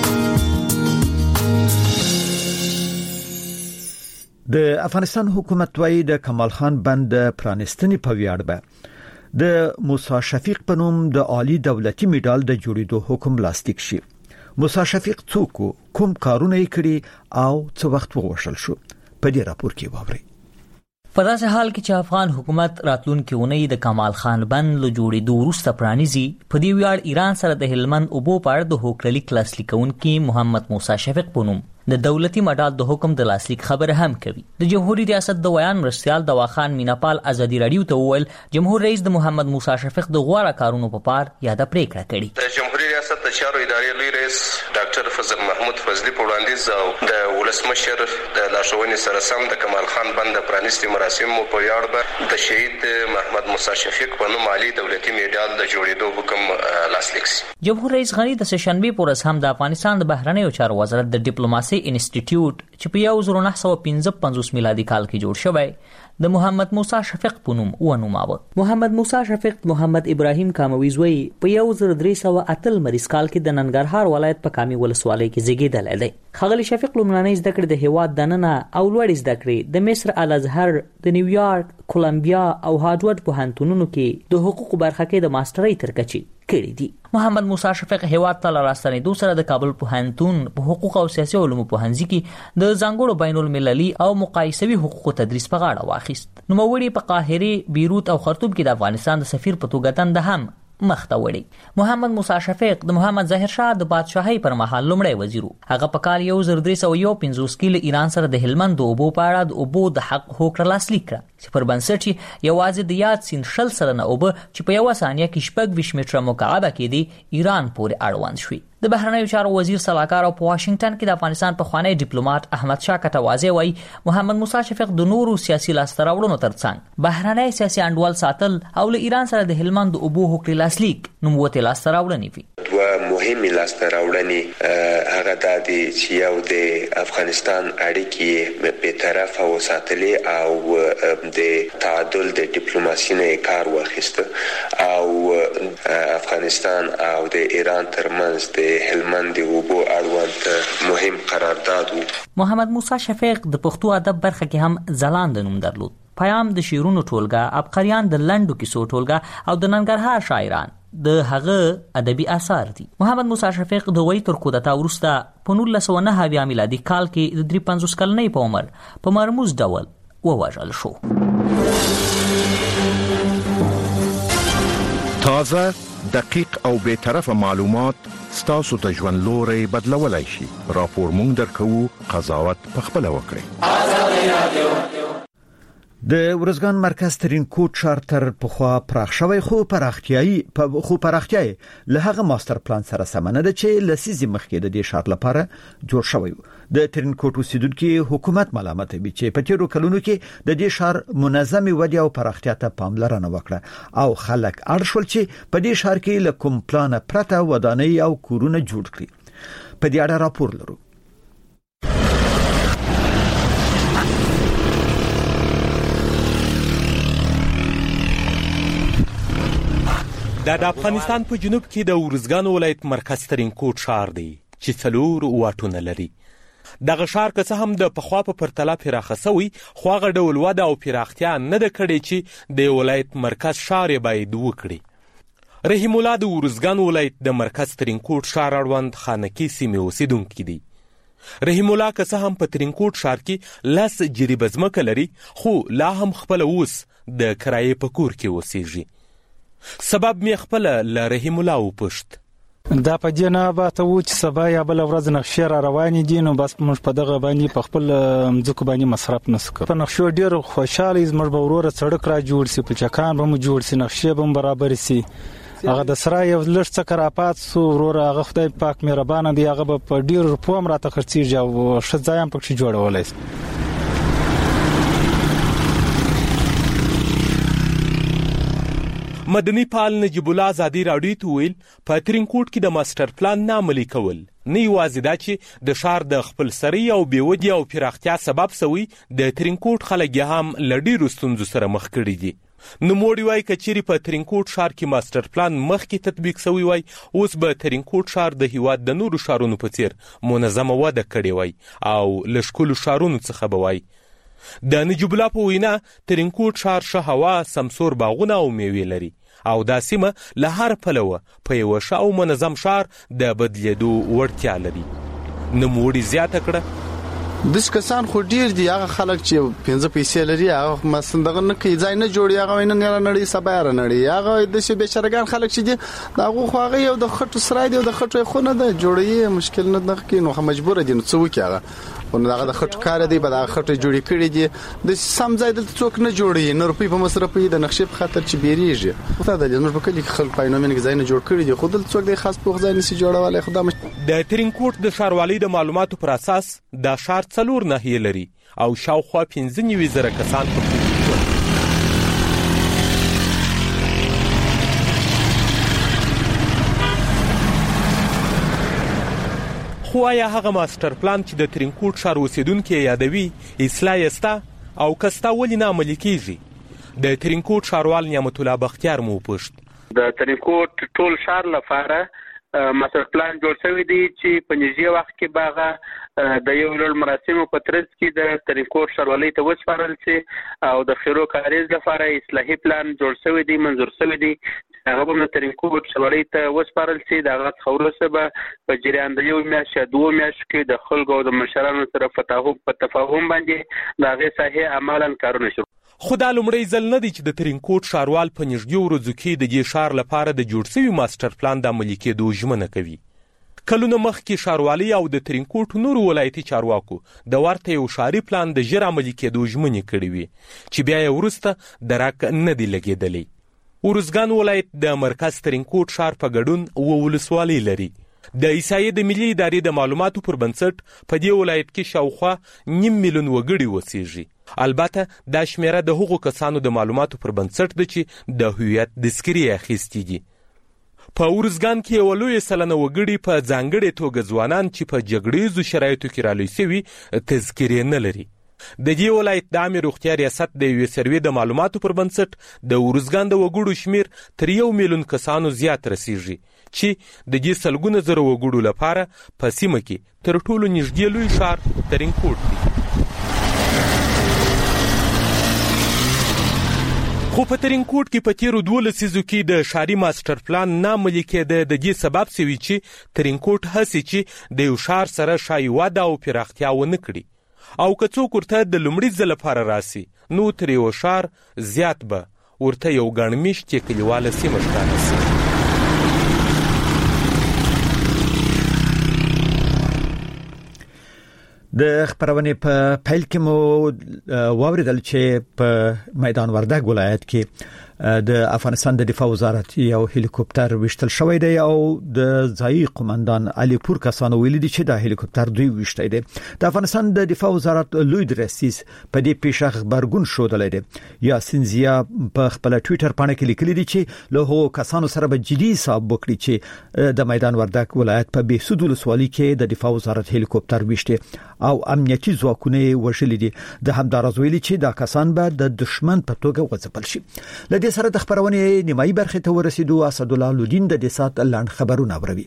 د افغانستان حکومت وايي د کمال خان بند پرانستنی په ویاړ به د موسی شفیق په نوم د عالی دولتي میډال د جوړېدو حکم لاسلیک شي. موسی شفیق څوک کوم کارونه یې کړی او څه وخت وغوښتل شو؟ په دې راپور کې واورئ. په داسې حال کې چې افغان حکومت راتلونکي اونۍ د کمال خان بند له جوړېدو وروسته پرانیزي، په دې ویاړ ایران سره د هلمند اوبو په اړه د هوکړلیک لاسلیک کوونکي محمد موسی شفیق په نوم د دولتي مډال د حکم د لاسلیک خبره هم کوي. د جمهوریت ریاست د ویان مرستیال دواخان میناپال ازادي رادیو ته وویل جمهور رئیس د محمد موسی شفیق د غوړه کارونو په پار یاده پریکړه کړې. د جمهوریت ریاست د چارو ادارې لوی رئیس ډاکټر فضل محمود فضلی په وړاندیز او د ولسمشر د لارښوونې سره سم د کمال خان بند پرانیستي مراسمو په ویاړ به د شهید محمد موسی شفیق په نوم عالی دولتي میډال د جوړېدو حکم لاسلیک شي. جمهور رئیس غنی د سهشنبه پر ورځ هم د افغانستان د بهرنیو چارو وزارت د ډیپلوماسي انسټیټیوټ چې په یو زر نه سوه پنځه پنځوس میلادي کال کې جوړ شوی د محمد موسی شفیق په نوم ونوماوه. محمد موسی شفیق محمد ابراهیم کاموي زوی په یو زر درې سوه اته مریض کال کې د ننګرهار ولایت په کامي ولسوالۍ کې زیږیدلی دی. ښاغلي شفیق لومړنۍ زده کړې د هیواد دننه او لوړې زده کړې د مصر الازهر، د نیویارک، کولمبیا او هارورډ پوهنتونونو کې د حقوقو برخه کې د ماسترۍ تر کچې کړي دي. محمد موسی شفیق هیواد ته راستنېدو سره د کابل پوهنتون په حقوق او سیاسي علومو پوهنځي کې د ځانګړو بین المللي او مقایسوي حقوقو تدریس په غاړه واخیست. نوموړي په قاهره، بیروت او خرطوم کې د افغانستان د سفیر په توګه دنده هم مخته وړي. محمد موسی شفیق د محمد ظاهر شاه د بادشاهۍ پر مهال لومړی وزیر و. هغه په کال یو زر درې سوه یو پنځوس کې له ایران سره د هلمند د اوبو په اړه د اوبو د حق هوکړه لاسلیک کړه چې پر بنسټ یې یوازې د یاد سیند شل سلنه اوبه چې په یوه ثانیه کې شپږ ویشت متره مکعبه کېدې ایران پورې اړوند شوي. د بهرنیو چارو وزیر صلاحکار او په واشنگټن کې د افغانستان پخوانی ډیپلوماټ احمد شاه کټوازی وایي محمد موسی شفیق د نورو سیاسي لاسته راوړنو ترڅنګ بهرنی سیاسي انډول ساتل او له ایران سره د هلمند د اوبو حقوق لاسلیک نوموتې لاسته راوړنې وي. دوه مهمې لاسته راوړنې هغه د دې چې یو د افغانستان اړیکې په طرفه وساتلې او د تعادل د ډیپلوماسي نه کار واخیسته او افغانستان او د ایران ترمنځ د هلمند اوبو اړوند مهم قرارداد و. محمد موسی شفیق د پښتو ادب برخه کې هم ځلاند نوم درلود. پیام د شعرونو ټولګه، عبقریان د لنډو کیسو ټولګه او د ننګرهار شاعران د هغه ادبي آثار دي. محمد موسی شفیق د وی تر کودتا وروسته په نولس سوه نهه اویا میلادي کال کې د درې پنځوس کلنۍ په عمر په مرموز ډول ووژل شو. تازه، دقیق او بی‌طرفه معلومات ستاسو ته ژوند لوري بدلولای شي. راپور مونږ درکو، قضاوت پخپله وکړئ. د ورزګان مرکز ترینکوټ ښار تر پخوا پراخ شوی خو پراختیايي خو پراختیاي له هغه ماستر پلان سره سمنه ده چې لسیزي مخکې د دې ښار لپاره جوړ شوی و. د ترینکوټ اوسیدونکو حکومت ملامت وی چې په تیرو کلونو کې د دې ښار منظمي ودی او پراختیا ته پاملرنه وکړه او خلک اړ شول چې په دې ښار کې له کوم پلان پرته ودانۍ او کورونه جوړ کړي. په دې اړه راپور لرو. د افغانستان په جنوب کې د ورزګان ولایت مرکز ترینکوټ ښار دی چې څلور واټونه لري. دغه ښار که څه هم د پخوا په پرتله پراخه شوی خو هغه ډول وده او پراختیا نه ده کړې چې د ولایت مرکز ښار یې باید وکړي. رحیم الله د ورزګان ولایت د مرکز ترینکوټ ښار اړوند خانکي سیمې اوسیدونکی دی. رحیم الله که څه هم په ترینکوټ ښار کې لس جریبه ځمکه لري خو لا هم خپله اوس د کرایې په کور کې اوسیږي. سبب می خپل له رحیم الله وپوښت. دا په دې نه باته و چې سبا یا بل ورځ نقشې را روانې دي نو بس موږ په دغه باندې په خپل ځکه باندې مصرف نسکو. په نقشو ډیر خوشاله زموږ به وروره سړک را جوړ سي، پلچکان به مو جوړ سي، نقشې به برابر سي. هغه د سره یو لږ څه کرافات سو وروره هغه خدای پاک مهربانه دی، هغه په ډیر روپو هم راته خرڅیږي او ښه ځای هم پکې جوړولای سي. مدني فعال نجیب الله ازادي راډیو ته ویل په ترینکوټ کې د ماستر پلان نه عملي کول نه یوازې دا چې د ښار د خپلسرۍ او بېودې او پراختیا سبب سوی، د ترینکوټ خلک یې هم له ډېرو ستونزو سره مخ کړي دي. نوموړي وایي که چیرې په ترینکوټ ښار کې ماستر پلان مخکې تطبیق سوی وای اوس به ترینکوټ ښار د هیواد د نورو ښارونو په څیر منظمه وده کړې وای او له ښکلو ښارونو څخه به وای. د نجیب الله په وینا ترینکوټ ښار ښه هوا، سمسور باغونه او میوې لري او دا سیمه له هر پلوه په یوه ښه او منظم ښار د بدلېدو وړتیا لري. نوموړي زیاته کړه داسې کسان خو ډېر دي، هغه خلک چې پنځه پیسې لري هغه مثلا دغه نه کوي، ځای نه جوړي، هغه نن یې رانړي سبا یې رانړي. هغه داسې بېچارهګان خلک چې دي د هغو خو هغه یو د خټو سرای دی او د خټو یې خونه ده، جوړوي مشکل نه دغه کوي، نو مجبوره دي، نو څه وکړي هغه خو نو هغه د خټو کار دی، به د خټو جوړې کړي دي. د سم ځای دلته څوک نه جوړوي، نه روپۍ په مصرفوي د نقشې په خاطر چې بیریږي. دا د زموږ په کلي کې خلک په نومینه ځای نه جوړ کړي دي، خو دلته څوک د خاص پوخ ځای نشي جوړولی. خو دا د ترینکوټ د ښاروالۍ د معلوماتو پر اساس دا ښار څلور ناحیې لري او شاوخوا پنځه نوي زره کسان په کې خو آیا هغه ماستر پلان چې د ترینکوټ ښار اوسیدونکي یادوي اصلاح یې سته او که سته ولې نه عملي کیږي؟ د ترینکوټ ښاروال نعمت الله بختیار مو وپوښت. د ترینکوټ ټول ښار لپاره ماستر پلان جوړ شوی دی چې په نږدې وخت کې به هغه د یو ډول مراسمو په ترڅ کې د ترینکوټ ښاروالۍ ته وسپارل شي او د خیرو کاریز لپاره اصلاحي پلان جوړ شوی دی، منظور شوی دی، هغه به د ترینکوټ ښاروالۍ ته وسپارل شي. د هغه څخه وروسته به په جریان د یو میاشت یا دوو میاشتو کې د خلکو او د مشرانو سره په تفاهم باندې د هغې ساحې عملاً کارونه شروع. خو دا لومړی ځل نه دی چې د ترینکوټ ښاروال په نږدې ورځو کې د دې ښار لپاره د جوړ شوي ماستر پلان د عملي کېدو ژمنه کوي. کلونه مخکې ښاروالۍ او د ترینکوټ نورو ولایتي چارواکو د ورته یو ښاري پلان د ژر عملي کېدو ژمنې کړې وي چې بیا یې وروسته درک نه دی لګېدلی. ورزګان ولایت د مرکز ترینکوټ ښار په ګډون اووه ولسوالۍ لري. د عیسایي د ملي ادارې د معلوماتو پر بنسټ په دې ولایت کې شاوخوا نیم میلیون وګړي اوسیږي. البته دا شمیره د هغو کسانو د معلوماتو پر بنسټ ده چې د هویت تذکرې اخیستي دي. په ورزګان کې یوه لویه سلنه وګړي په ځانګړې توګه ځوانان چې په جګړیزو شرایطو کې رالوی سوي تذکرې نه لري. د دې ولایت د عامې روغتیا ریاست د یوې سروې د معلوماتو پر بنسټ د ورزګان د وګړو شمیر تر یو میلیون کسانو زیات رسیږي چې د دې سلګونه زره وګړو لپاره په سیمه کې تر ټولو نږدې لوی ښار ترینکوټ دی. خو په ترینکوټ کې په تیرو دوه لسیزو کې د ښاري ماستر پلان نه عملي کېده د دې سبب سوي چې ترینکوټ هسې چې د یو ښار سره ښایي وده او پراختیا ونه کړي او که څوک ورته د لومړي ځل لپاره راسي نو تر یو ښار زیات به ورته یو ګڼمیشت چې کلیواله سیمه ښکاره سي. د خبرونې په پیل کې مو واوریدل چې په میدان وردګ ولایت کې د افغانستان د دفاع وزارت یو هلیکوپټر وشتل شوی دی او د ځایي قومندان علي پور کسانو ویلي دي چې د هلیکوپټر دوی وشتای دی. د افغانستان د دفاع وزارت لوی رئیس په دې پیښه خبرګون شودلې دی. یاسین زیا په خپل ټوئیټر باندې کې لیکلي دي چې له هغو کسانو سره به جدي حساب وکړي چې د میدان وردګ ولایت په بهسود ولسوالۍ کې د دفاع وزارت هلیکوپټر وشته او امنیتي ځواکونه وشلې دي. د همدارز ویلي چې دا کسان به د دشمن په توګه وځپل شي. لدې سره د خبرونې نیمایي برخه ته ورسېدو. اسد الله لودین د دې سات لاند خبرونه اوري.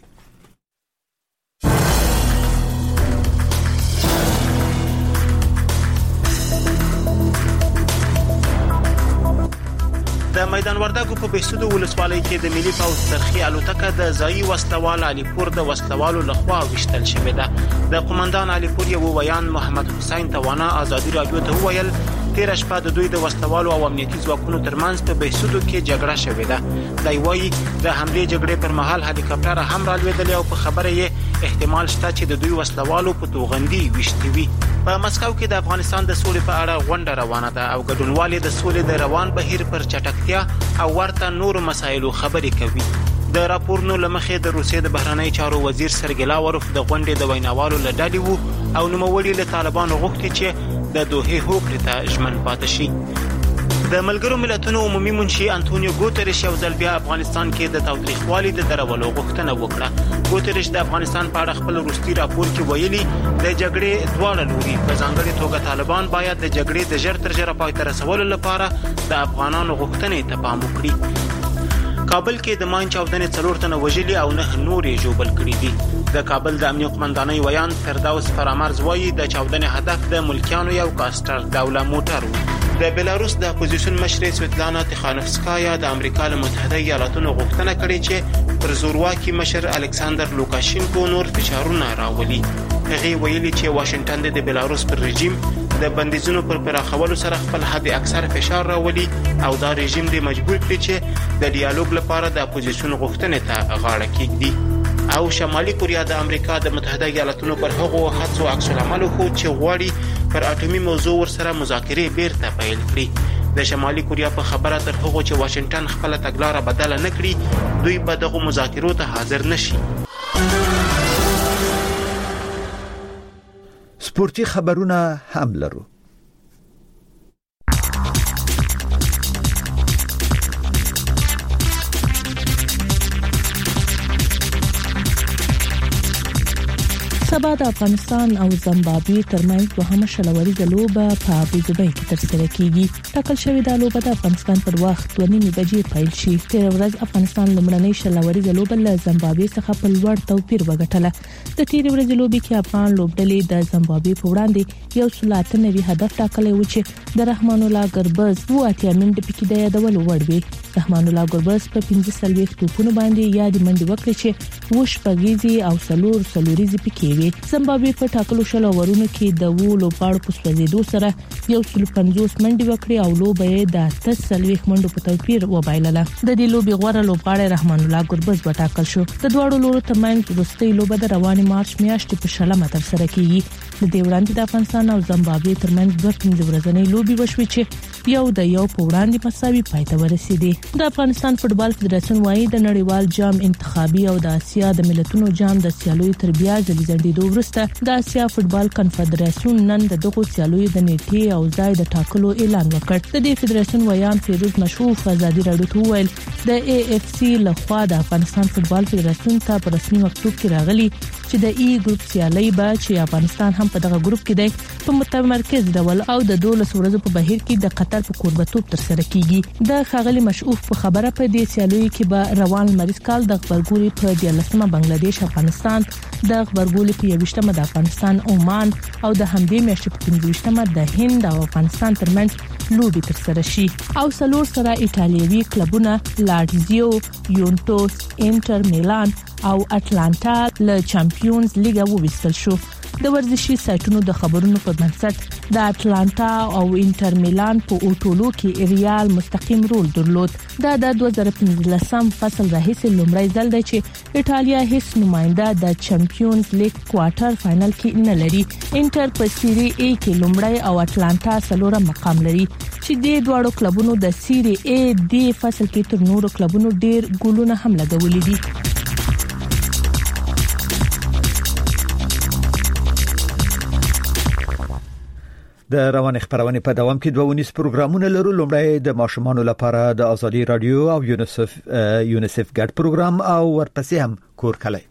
د میدان وردګو په بهسود ولسوالۍ کې د ملي پوځ ترخی الوتکه د ځایي وسلوال علي پور د وسلوالو لخوا وشتل شوې ده. د قومندان علي پور یو ویان محمد حسین توانا ازادي رادیو ته وویل تیر شپه د دوی د وسلوالو او امنیتي ځواکونو ترمنځ په بهسود کې جګړه شوې ده. دی وايي د حمله جګړې پر مهال هلیکاپټر هم رالوېدل او په خبره یې احتمال شته چې د دوی وسلوالو په توغندي وشتي وي. په مسکو کې د افغانستان د سولې په اړه غونډه روانه ده او ګډونوالي د سولې د روان بهیر پر چټکتیا او ورته نور مسایلو خبرې کوي. د راپورونو لمخې د روسیې د بهرنی چارو وزیر سرګی لاوروف د غونډې د ویناوالو له ډلې وو او نوموړي له طالبانو غوښتي چې د دوحې هوکړې ته ژمن پاتې شي. د ملګرو ملتونو عمومي منشي انټونیو ګوتریش یو ځل بیا افغانستان کې د تاوتریخوالي د درولو غوښتنه وکړه. ګوتریش د افغانستان په اړه خپل وروستي راپور کې ویلي د جګړې دواړه لوري په ځانګړي توګه طالبان باید د جګړې د ژر تر ژره پای ته رسولو لپاره د افغانانو غوښتنې ته پام وکړي. کابل کې د ماین چاودنې څلور تنه وژلي او نه نورې ژوبل کړي دي. د کابل د امنیت قومندانۍ ویان فردوس فرامرز وایي د چاودنې هدف د ملکیانو یو کاستر دوله موټر و. د بیلاروس د اپوزیشن مشر سویتلانا تخانوفسکایا د امریکا له متحده ایالاتونو غوښتنه کړې چې پر زورواکي مشر الکساندر لوکاشینکو نور فشارونه راولي. هغه ویلي چې واشنگټن د بیلاروس پر رژیم د بندیزونو پر پراخولو سره خپل حد اکثر فشار راولي او دا رژیم دې مجبور کړي چې د ډیالوګ لپاره د اپوزیشن غوښتنې ته غاړه کېږدي. او شمالي کوریا د امریکا د متحده ایالاتونو پر هغو هڅو عکس العمل خو چې غواړي پر اټومي موضوع ورسره مذاکرې بیرته پیل کړي. د شمالي کوریا په خبره تر هغو چې واشنگټن خپل تګلارې بدله نه کړي دوی به دغه مذاکرو ته حاضر نشي. سپورتي خبرونه هم لرو. سبا د افغانستان او زیمبابوې ترمنځ دوهمه شلوریزه لوبه په ابوظبي کې ترسره کیږي. ټاکل شوې د لوبه د افغانستان پر وخت دوه نیمې بجې پیل شي. تیر ورځ افغانستان لومړنۍ شلوریزه لوبه له زیمبابوې څخه په لوړ توپیر وګټله. د تیر ورځې لوبې کې افغان لوبډلې د زیمبابوې په وړاندې یو سل اته نوي هدف ټاکلی و چې د رحمان الله ګربز و اتیا منټ پکې د یادولو وړ وي. رحمان الله ګربز په پنځه څلوېښت توپونو باندې یاد منډې وکړې چې وش پګیزي او سلور سلوریزي پکې وي. زیمبابوې په ټاکلو شل اورونو کې د وو لوبغاړو په سوځېدو سره یو سل پنځوس منډې وکړې او لوبه یې د اته څلوېښت منډو په توپیر وبایلله. د دې لوبې غوره لوبغاړی رحمان الله ګربز وټاکل شو. د دواړو لورو ترمنځ وروستۍ لوبه د روانې مارچ میاشتې په شلمه ترسره کیږي. د دې وړاندې د افغانستان او زیمبابوې ترمنځ دوه پنځه ورځنۍ لوبې وشوې چې یو د یو په وړاندې مساوي پای ته ورسېدې. د افغانستان فوټبال فدراسیون وايي د نړیوال جام انتخابي او د اسیا د ملتونو جام د سیالیو تر بیا ځلې ځنډېدو وروسته د اسیا فوټبال کنفدراسیون نن د دغو سیالیو د نیټې او ځای د ټاکلو اعلان وکړ. د دې فدراسیون ویان فیروز مشوف ازادي رادیو ته وویل د ای اف سی لخوا د افغانستان فوټبال فدراسیون ته په رسمي مکتوب کې راغلي چې د ای ګروپ سیالي به چې افغانستان هم په دغه ګروپ کې دی په متمرکز ډول او د دولس ورځو په بهیر کې د قطر په کوربتوب ترسره کیږي. د ښاغلي مشوف په خبره په دې سیالیو کې به روان مریض کال د خبرګوري په دیارلسمه بنگلاديش افغانستان د خبرګوري په یوشتمه د افغانستان عمان او د همدې میاشتې په پنځوشتمه د هند او افغانستان ترمنځ لوبي ترسره شي. او سلور سره ایټالیوي کلبونه لاتزیو، یونټوس، انټر میلان او اټلانټا له چمپیونز لیګ وویستل شو. د ورزشي سایټونو د خبرونو په بنسټ د اټلانټا او انټر میلان په اوټولو کې ریال مستقیم رول درلود. دا د دوه زره پنځلسم فصل راهیسې لومړی ځل دی چې ایټالیا هیڅ نماینده د چمپیونز لیګ کوارټر فائنل کې نه لري. انټر په سيري A کې لومړی او اټلانټا څلورم مقام لري چې د دوه کلبونو د سيري A د فصل کې تر نورو کلبونو ډیر ګولونه هم لګولې دي. د روان خبرونه په دوام کې دوه ونیس پروګرامونه لرو. لومړی د ماشومانو لپاره د ازادي رادیو او یونیسف یونیسف ګډ پروګرام او ورپسې هم کور کلی.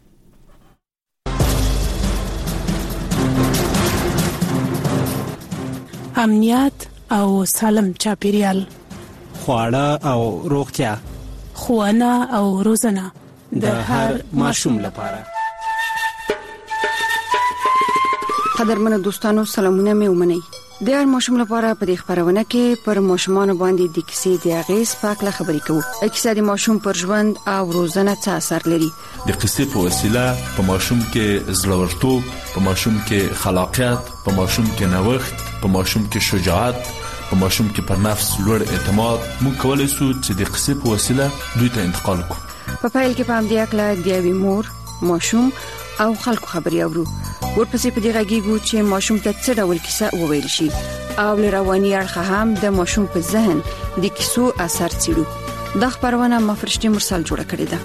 امنیت او سالم چاپیریال، خواړه او روغتیا، ښوونه او روزنه د هر ماشوم لپاره. قدرمنو دوستانو، سلامونه مې ومنئ. د هر ماشوم لپاره په دې خبرونه کې پر ماشومان باندې د کیسې د اغیز په اړه خبرې کوو. کیسه د ماشوم پر ژوند او روزنه څه اثر لري. د قصې په وسیله په ماشوم کې زړورتوب، په ماشوم کې خلاقیت، په ماشوم کې نوښت، په ماشوم کې شجاعت، په ماشوم کې پر نفس لوړ اعتماد موږ کولای شو چې د قصې په وسیله دوی ته انتقال کړو. په پیل کې په همدې اړه د یوې مور، ماشوم او خلکو خبرې اورو. ورپسې په دې غږیږو چې ماشوم ته څه ډول کیسه وویل شي او له رواني اړخه هم د ماشوم په ذهن د کیسو اثر څېړو. دا خبرونه مفرشتي مرسل جوړه کړې ده.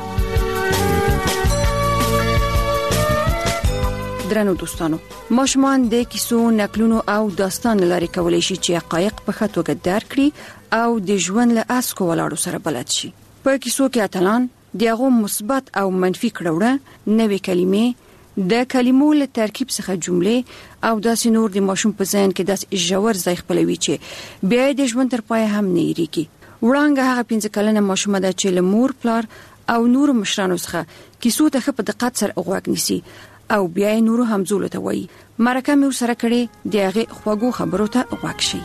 درنو دوستانو، ماشومان د کیسو، نقلونو او داستان لري کولای شي چې حقایق په ښه توګه درک کړي او د ژوند له اسکو ولاړو سره بلد شي. په کیسو کې اتلان دغه مثبت او منفي کړهوړه، نوې کلمې، د کلمو له ترکیب څخه جملې او داسې نور د ماشوم په ذهن کې داس ژور ځای خپلوي چې بیا د ژوند تر پای هم نه یریږي. وړاندې هغه پنځه کلنه ماشومه ده چې له مور، پلار او نور مشرانو څخه کیسو ته په دقت سره غوږ نیسي او بیا یې نورو همزولو ته وایي. مرکه مې ورسره کړې، د هغې خواږو خبرو ته غوږ شي.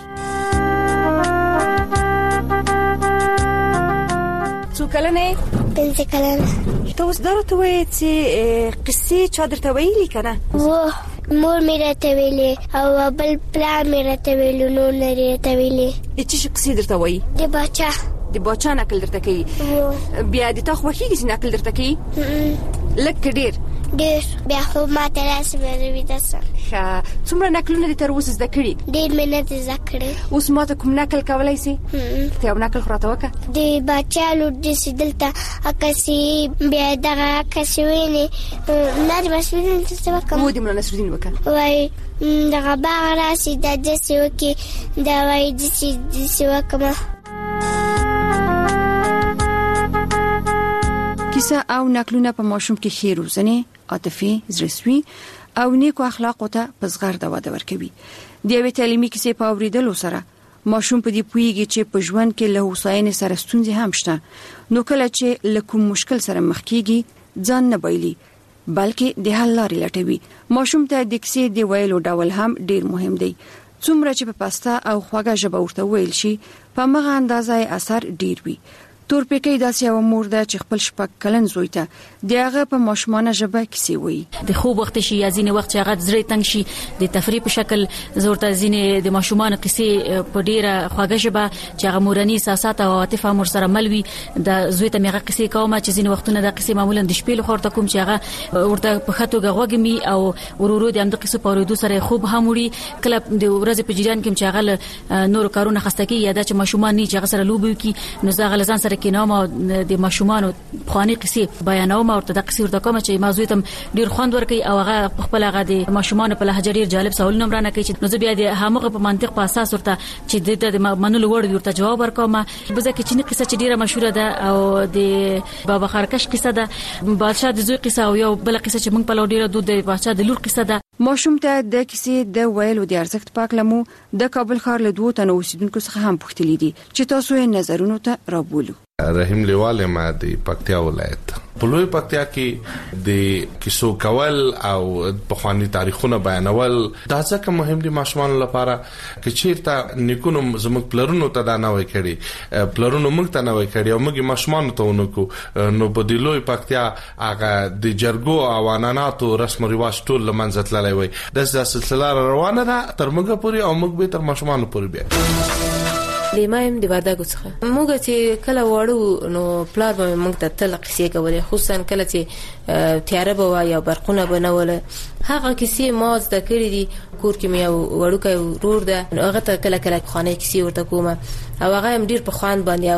څو کلنه؟ پنځه کلنه. ته اوس دا راته وایې چې قصې چا درته ویلي که نه؟ وه، مور مې راته ویلې او بل پلار مې راته ویلو، نور نه راته ویلې. د څه شي قصې درته وایي؟ د باچا. د باچا نقل درته کوي؟ بیا د تا خوښېږي چې نقل درته کوي؟ لږ که ډېر؟ ډېر. بیا خو ما ته راسي مې ویده سم. ښه، څومره نقلونه دې تر اوسه زده کړي؟ ډېر مې نه دي زده کړي. اوس ما ته کوم نقل کولی سي؟ ته یو نقل خو راته وکړه. د باچا لور داسې دلته عکاسي، بیا دغه عکاسي وینې ملا د نصرالدین څه وکړم؟ هو د ملا نصرالدین وکړه. وایي دغه باغ راسي دا داسې وکړي، دا وایي داسې داسې وکړم. کیسه او نقلونه په ماشوم کې ښې روزنې، عاطفي، زړهسوي او نیکو اخلاقو ته په زغرده وده ورکوي. د یوې تعلیمي کیسې په اورېدلو سره ماشوم په دې پوهیږي چې په ژوند کې له هوساینې سره ستونزې هم شته. نو کله چې له کوم مشکل سره مخ کیږي، ځان نه بایلي بلکې د حل لارې لټوي. ماشوم ته د کیسې د ویلو ډول هم ډیر مهم دی. څومره چې په پاسته او خوږه ژبه ورته ویل شي، په مغه اندازې اثر ډیر وي. تورپیکۍ داسې یو مور ده چې خپل شپږ کلن زوی ته د هغه په ماشومانه ژبه کیسې وایي. د خوب وخت شي یا ځینې وخت چې هغه زړه تنګ شي، د تفریح په شکل زورته ځینې د ماشومانو کیسې په ډیره خوږه ژبه چې هغه مورني احساسات او عاطفه مور سره ملوي، د زوی ته میغه کیسې کوم چې ځینې وختونه د کیسې معمولا د شپې لخوا ورته کوم چې هغه ورته په خاطر غوږمي او ورورو د امده کیسې په اورېدو سره خوب هم وړي. کله د ورځې په جریان کې چې هغه نور کارونه خسته کوي یا د چې ماشومان نه چې هغه سره لوبي کوي، نو زه غلزان سره کې نوم د ماشومانو خواني قصې بیانوم او ته د قصې ورته کوم چې موضوع ته ډیر خوند ورکړي او هغه خپل هغه د ماشومانو په لهجه ډیر جالب سوالونه مرانه کوي چې نو زه بیا د هغه په منطق په اساس ورته چې د منلو وړ ورته جواب ورکوم. بزه کې چې قصه چې ډیره مشهوره ده او د بابا خرکش قصه ده، بادشاہ د زوی قصه او یو بل قصه چې موږ په لوډیره دود د بادشاہ د لور قصه ده. ماشوم ته د کیسې د ویلو د ارزښت پاک لمو د کابل ښار له دوه تنو اوسیدونکو څخه هم پوښتلې دي چې تاسو یې نظرونو ته رابولو. رحیم لیوال ما د پکتیا ولایت په لوی پکتیا کې د کیسو کول او په خواني تاریخونه بیانول دا ځکه مهم دي ماشومان لپاره چې چیرته نیکونو زموږ پلرونو ته دا نه وای کړي پلرونو موږ ته نه وای کړي او موږ ماشومان ته ونکو نو په د لوی پکتیا هغه د جرګو او عنعناتو رسم او رواج ټول لمنځه تللی وای د سلسله روانه ده تر موږ پورې او موږ به تر ماشومان پورې بیا لیمایم د وردګو څخه موږ چې کله وړو نو پلار به موږ ته تل قصې کولې خصوصا کله چې تیاره به یا برقونه به نه وله هغه کیسې ما زده کړې دي کور کې مې یو وړوکی ورور ده نو هغه ته کله کله خانه کیسې ورته کومه او هغه هم ډیر په خوان باندې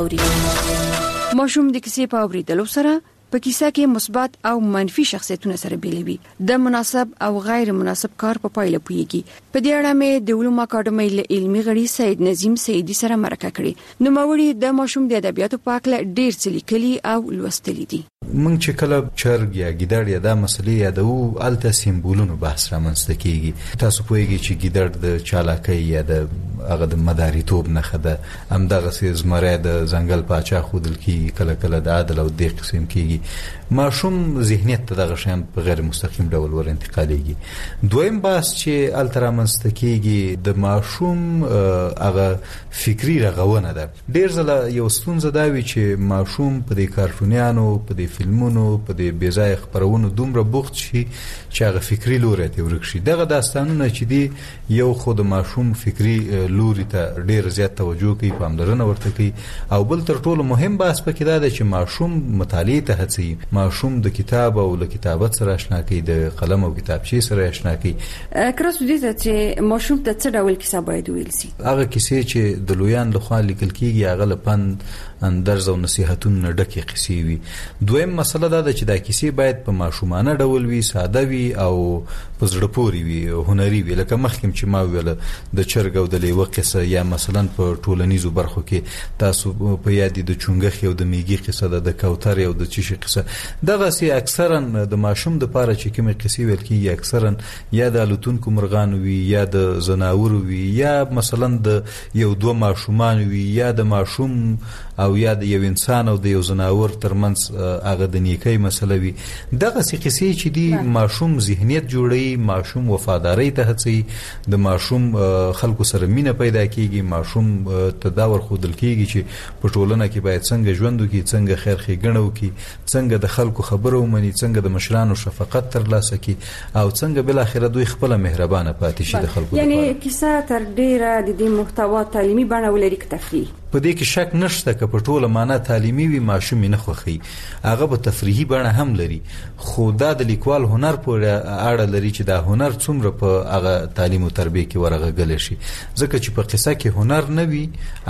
اوري ماشوم د کیسې په اوریدلو سره په کیسه کې مثبت او منفي شخصیتونه سره بیلوي د مناسب او غیر مناسب کار په پایله پويږي په دې اړه مې د علوم اکاډمۍ له علمي غړي سید نظیم سیدی سره مرکه کړې نو موري د ماشوم د ادبیاتو په اړه ډیر څه لیکلي او لوستلي دي مونږ چې کله چرګ یا ګیدړ یا د مسلې یادو الته سیمبولونو بحث رامنځته کیږي تاسو پوهیږئ چې ګیدړ د چالاکۍ یا د هغه د مداریتوب نه خده هم دغه سیز مره د ځنګل پاچا خودل کی کله کله د عدل او د قسم کیږي ماشوم ذهنیت ته دغه شان په غیر مستقیم ډول ور انتقالېږي دویم بحث چې الته رامنځته کیږي د ماشوم هغه فکری رغونه ده ډیر ځله یو ستونزه دا وي چې ماشوم په دې کارټونیانو په دې فلمونو په دې بېځای خبرونو دومره بوخت شي چې هغه فکری لوري ته ورک شي دغه داستانونه چې دی یو خود ماشوم فکری لوري ته ډیر زیات توجه کوي پاملرنه ورته کوي او بل تر ټولو مهم بحث پکې دا دی چې ماشوم مطالعه ته هڅوي ماشوم د کتاب او له کتابت سره آشنا کوي د قلم او کتابچې سره آشنا کوي کراس دې چې ماشوم ته څه ډول کیسه باید ویل شي هغه کیسې چې د لویان لخوا لیکل کیږي هغه لپند اندرز او نصيحتونه ډکه قصې وي دویم مسله دا ده چې دا کیسې باید په ماشومانه ډول وي ساده وي او په زړه پورې وي هنري وي لکه مخکې چې ما ویل د چرګ او د لیوه قصه یا مثلا په ټولنیزو برخو کې تاسو په یاد د چونګخ او د میږي قصه ده د کوتر او د چیشي قصه دغه سي اکثرا د ماشوم د پاره چې کومه قصې ویل کیږي اکثرا یا د الوتونکو مرغان وي یا د زناور وي یا مثلا د یو دوه ماشومان وي یا د ماشوم او یا د یو انسان او د یو زناور ترمنځ هغه د نیکۍ مسله وي دغه سي قصې چې دی ماشوم ذهنیت جوړي ماشوم وفاداری ته هڅي د ماشوم خلکو سره مینه پیدا کیږي ماشوم تداور خودل کیږي چې په ټولنه کې باید څنګه ژوند وکړي څنګه خیر ښېګڼه وکړي څنګه د خلکو خبرو ومني څنګه د مشرانو شفقت ترلاسه کړي او څنګه بل اخر دوی خپل مهربانه پاتې شي د خلکو یعنی کیسه تر ډیره د دې محتوا تعلیمي بڼه ولري که تفریحي په دې کې شک نشته که په ټوله معنا تعلیمي وي ماشوم نه خوخي هغه په تفریحي بڼه هم لري خو دا د لیکوال هنر پورې اړه لري چې دا هنر څومره په هغه تعلیم او تربیه کې ورغږل شي ځکه چې په قصه کې هنر نه وي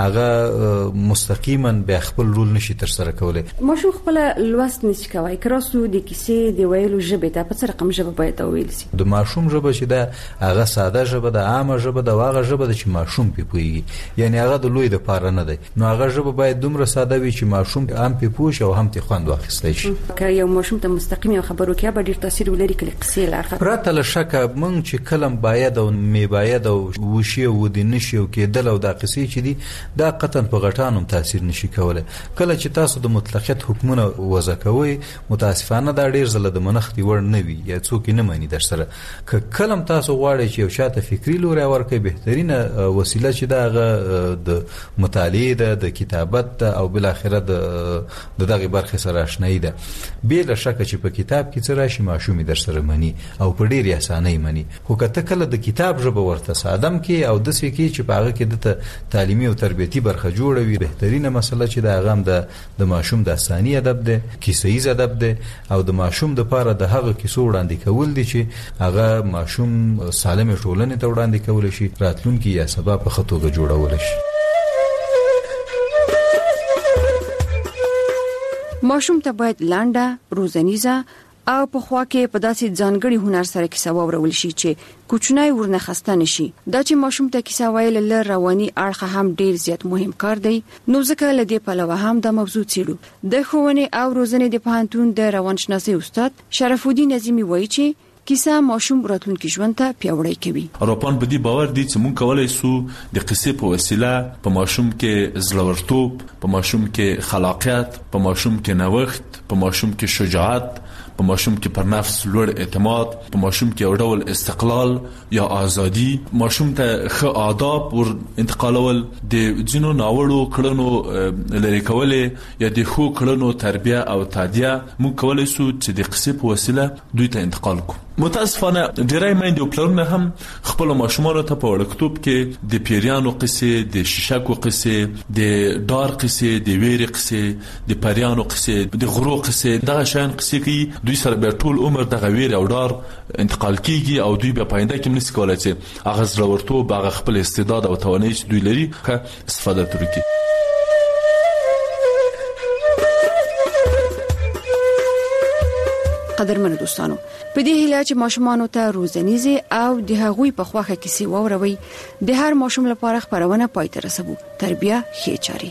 هغه مستقیما به خپل رول نشي تر سره کولای ماشوم خپل لوست نشي کوي کراسو د کیسې دی ویلو ژبه ته په څه رقم ژبه باید ویل شي د ماشوم ژبه چې دا هغه ساده ژبه د عامه ژبه د واغه ژبه د چې ماشوم پیپوي یعنی هغه د لوی د پاره نه نو هغه ژبه باید دومره ساده وي چې ماشوم هم په پوښ او هم ته خوند واخیستای شي که یو ماشوم ته مستقیم خبرو کې به ډیر تاثیر ولري کله قصې لارخه پرته له شک مونږ چې کلم باید او می باید او وشي او د نشي او کېدل او د قصې چې دي دا قطن په غټانم تاثیر نشي کولای کله چې تاسو د مطلقیت حکمونه وضع کوي متاسفانه دا ډیر زله د منختي ور نه وي یا څوک نه مانی در سره ک کلم تاسو غواړئ چې یو شاته فکری لوري ورکه بهترینه وسیله چې دا د مطالعه د کتابت او بل اخره د دغه برخه سره آشنایی ده بل شک چې په کتاب کې څه راشي ماشومي در سره مني او په ډیر اسانه مني خو کته کله د کتاب ژبه ورته سادم کې او د سې کې چې په هغه کې د تعلیمي او تربیتی برخه جوړوي بهترینه مسله چې د هغه د د ماشوم د ثاني ادب ده کیسې ادب ده او د ماشوم د پاره د هغه کیسو وړاندې کول دي چې هغه ماشوم سالم ټولنې ته وړاندې کول شي راتلونکي یا سبب په خطوګه جوړول شي ماشوم ته باید لانډه روزنیزه او په خوا کې په داسې ځانګړي هنر سره کیسه واورول شي چې کوچنی ورنه خسته نشي دا چې ماشوم ته کیسه ویل له رواني اړخ هم ډیر زیات مهم کار دی نو ځکه لدی په لوه هم د موضوع څیړو د ښوونې او روزنې د پوهنتون د روانشناسي استاد شرف الدین نظیمی وایي چې کیسه ماشوم راتلونکي ژوند ته پیاوړی کوي. اروپان په دې باور دي چې موږ کولای شو د قصې په وسیله په ماشوم کې زړورتوب، په ماشوم کې خلاقیت، په ماشوم کې نوښت، په ماشوم کې شجاعت، په ماشوم کې پر نفس لوړ اعتماد، په ماشوم کې یو ډول استقلال یا ازادي، ماشوم ته ښه آداب ور انتقالول، د ځینو ناوړو کړنو لري کولې یا د ښو کړنو تربیه او تعدیه موږ کولای شو چې د قصې په وسیله دوی ته انتقال کوو. متاسفانه ډېری میندې او پلرونه هم خپل ماشومانو ته په وړکتوب کې د پیریانو قصې، د شیشکو قصې، د ډار قصې، د ویرې قصې، د پریانو قصې، د غرو قصې، دغه شیان قصې کوي. دوی سره به ټول عمر دغه ویرې او ډار انتقال کیږي او دوی به پاینده کې نشي کولای چې هغه زړورتوب، هغه خپل استعداد او توانایي چې دوی لري ښه استفاده ترې کړي. قدرمن دوستانو، په دې هیله چې ماشومانو ته روزنیزه او د هغوی په خواخه کیسې واوروي، د هر ماشوم لپاره خبرونه پای ته رسوي. تربیه ښه چاري.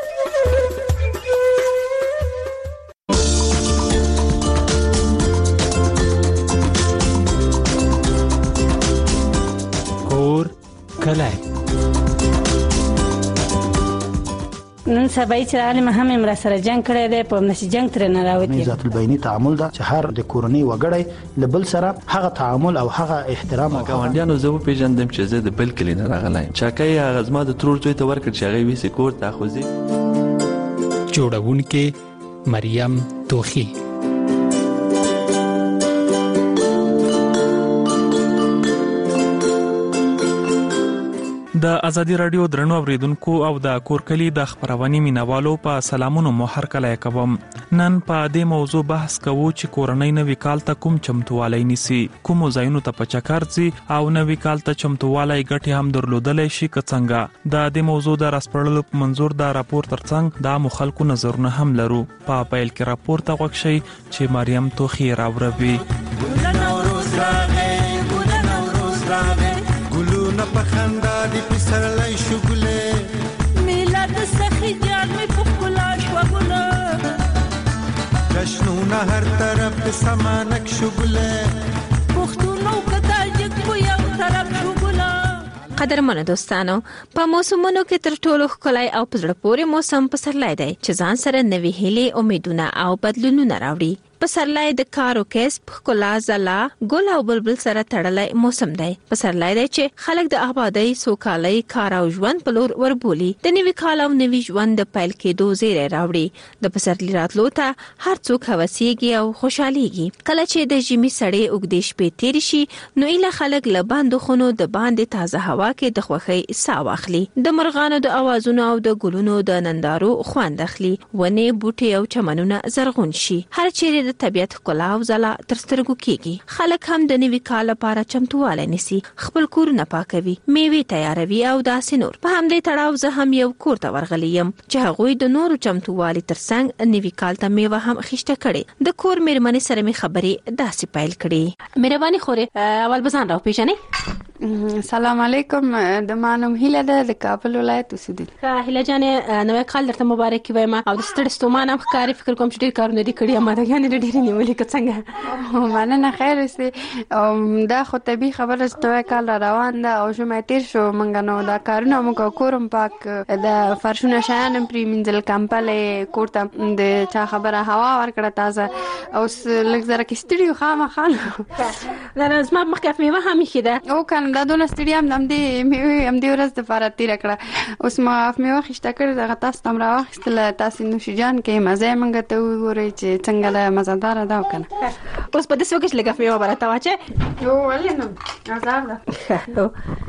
کور کلای نن سبا چې عالم هم امر سره جنگ کړی دی، په نشي جنگ تر نه راوتی. ذات البینی تعامل دا چې هر د کورنۍ وګړی لبل سره هغه تعامل او هغه احترام او ګاونډیانو زه په پیژندم چې زه د بل کلی نه راغلی چاکای هغه زما د ترور زوی ته ورکړ چې هغه ویسې کور ته خوځي. جوړونکې مریم توخی. د ازادي رادیو درنو اوریدونکو او د کورکلی د خبرونې مینوالو په سلامونو مو هر کله کوم. نن په دې موضوع بحث کوو چې کورنۍ نوي کال ته کوم چمتووالی نیسي، کوم ځایونو ته په چکر ځي او نوي کال ته چمتووالی ګټي هم درلودلای شي که څنګه. د دې موضوع د راسپړلو په منظور د راپور ترڅنګ د مخالکو نظرونه هم لرو. په پیل کې راپور ته غوښ شي چې مریم توخی راوړي. ګلونه په خندا دي پسرلی شګله میلاد سخی جان می په خلا شوګله جشنونه هر طرف سمانک شګله پښتونو کدا یک په یو طرف شګله. قدرمنو دوستانو، په موسمونو کې تر ټولو ښکلی او په زړه پورې موسم پسرلی دی چې ځان سره نوې هیلې، امیدونه او بدلونونه راوړي. پسرلی د کار او کسب، ښکلا، ځلا، ګل او بلبل سره تړلی موسم دی. پسرلی دی چې خلک د آبادۍ، سوکالۍ، کار او ژوند په لور وربولي. د نوي کال او نوي ژوند د پیل کېدو زیری راوړي. د پسرلي راتلو ته هر څوک هوسیږي او خوشحاليږي. کله چې د ژمي سړې اوږدې شپې تېرې شي، نو ایله خلک له بندو خونو د باندې تازه هوا کې د خوښۍ ساه واخلي. د مرغانو د اوازونو او د ګلونو د نندارو خوند اخلي. ونې، بوټي او چمنونه زرغون شي. هر چیرې طبيعت ښکلا او ځلا تر سترګو کېږي. خلک هم د نوي کال لپاره چمتووالی نیسي، خپل کورونه پاکوي، میوې تیاروي او داسې نور. په همدې تړاو زه هم یو کور ته ورغلی یم چې هغوی د نورو چمتووالي ترڅنګ نوي کال ته میوه هم خیشته کړي. د کور میرمنې سره می خبرې داسې پیل کړي. مهرباني خورې اول بزان راو پیژنې. سلام علیکم، د مانم هیله ده د کابل ولایت اوسیدونکې. ښه هیله جانې، نوی کال درته مبارک وایم او د ستړي ستومان هم ښکاري. فکر کوم چې ډېر کارونه دي کړي، ما د یانې ډېر نیولې که څنګه. مننه، خیر اوسې. دا خو طبیعي خبره چې نوی کال را روان ده او ژمی تېر شو، موږ نو دا کارونه موږ کورم پاک، د فرشونه شیان هم پرېمینځل، کمپلې کور ته د چا خبره هوا ورکړه تازه. اوس لږ زره کې ستړي یو خامخا. دا زما مخکې میوه هم ایښې ده. او کنه دا دونه ستړي هم همدې میوې همدې ورځ دپاره تېره کړه. اوس ما میوه خیشته کړې، دغه تاسو ته هم راواخیستله. تاسې نوشیجان کوئ، مزه یې موږ ته وګورئ چې څنګه ده، مزهداره ده او که نه. اوس په داسې وکړه چې لږه میوه به راته واچوې. یو ولې نه، عذاب ده.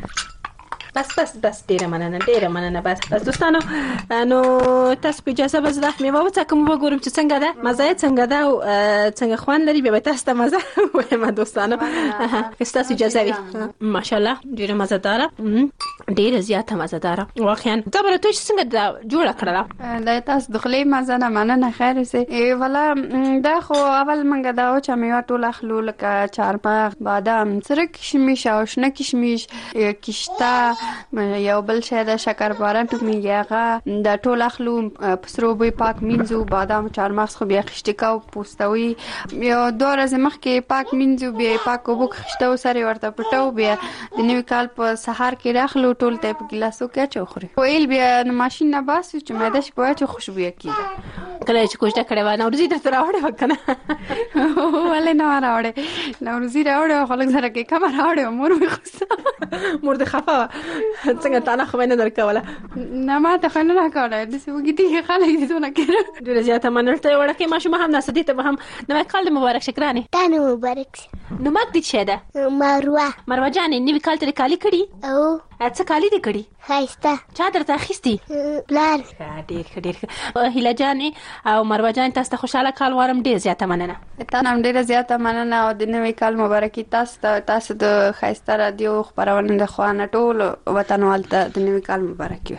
بس بس بس ډیره مننه ډیره مننه. بس بس دوستانو، نو تاسو په اجازه به زه میوه وڅکم، وګورم چې څنګه ده، مزه یې څنګه ده او څنګه خوند لري. بیا تاسو ته مزه وایم دوستانو، تاسو اجازه وي. ماشاءالله ډیره مزهداره، ډیره زیاته مزهداره واقعا. دا به تاسو څنګه جوړه کړله؟ دا تاسو د خپلې مزه نه مننه. خیر سي ولا دا خو اول منګه دا او چې میوه ټول اخلو، لکه چارمغز، بادام، سره کشمش او شنه کشمش، کشتا، یو بل شی د شکرپاره ټومیږي هغه د ټول اخلو پسرو به پاک مینځو بادام چارمغز خو بیا خشتکاو پوستوي یو دوه ورځې مخکې پاک مینځو بیا پاک وبو خشتو سره ورته پټو بیا د نوي کال په سحر کې راخلو ټول ته په ګلاسو کې اچو خوري ویل بیا د ماشين نه باسو چې مېده شي په چې خوشبو کیږي کله چې کوشته کړې و نو ورځي درته راوړې وکنه ولې نه راوړې نو ورځي راوړې خلک سره کې کمر راوړې مور مې خوسته مور د خفه څنګه تا نه خو نه درکوله نه ما ته خنه نه کوله د څه وګړي خلک دې ونه کړ ډېر زیاته منلته وړکه ماشوم هم ناس دي ته هم نو کال مبارک شکرانه تا نه مبارک نو مګ دې شه ده مروه مروه جان نوی کال ته کالی کړي او اته کالی دې کړي خایسته چا درته اخیستي بلار ډېر ډېر هیله جان او مروه جان تاسو ته خوشاله کال وارم ډېر زیاته مننه تا نام ډېر زیاته مننه او د نوی کال مبارکي تاسو تاسو د خایسته رادیو خبرونه د خوانه ټول وطنوال ته د نوی کال مبارکي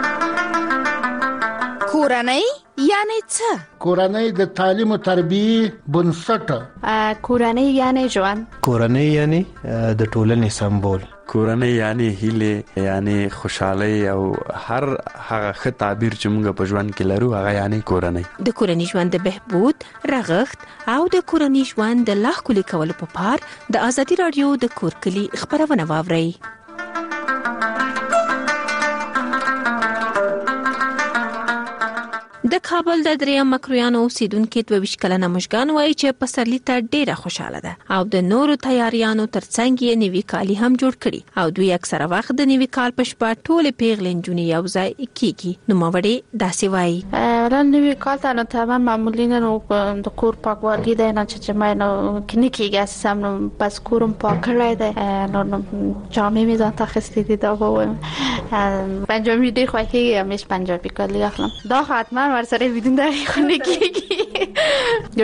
کورنۍ یعنی څه؟ کورنۍ د تعلیم او تربیه بنسټ. کورنۍ یعنی ژوند. کورنۍ یعنی د ټولنې سمبول. کورنۍ یعنی هیله یعنی خوشحالي او هر هغه ښه تعبیر چې موږ په ژوند کې لرو هغه یعنی کورنۍ. د کورنۍ ژوند د بهبود رغښت او د کورنۍ ژوند د لا ښکلي کولو په پار د ازادي رادیو د کور کلی خبرونه واورئ. د کابل د دریم مکرویانو اوسیدونکو دوه کلنه مشګان وایي چې پسرلی ته ډیره خوشاله ده او د نورو تیاریانو ترڅنګ یې نوي کالی هم جوړ کړي او دوی اکثره وخت د نوي کال په شپه ټول پیغلې نجونې یو ځای کیږي. نو موړې داسې وایي ولن نوي کال ته نو تمام معمولی نه د کور پاکوالی دی نه چې ما نو کني کېږي سم نو پس کورم پاک کړی دی نو جامې می ځان ته خستې دي دا وایم پنجابی ډیر خوښي همیش پنجابی کالی اخلم دا حتما ورسره بدون دقیق خونه کیږي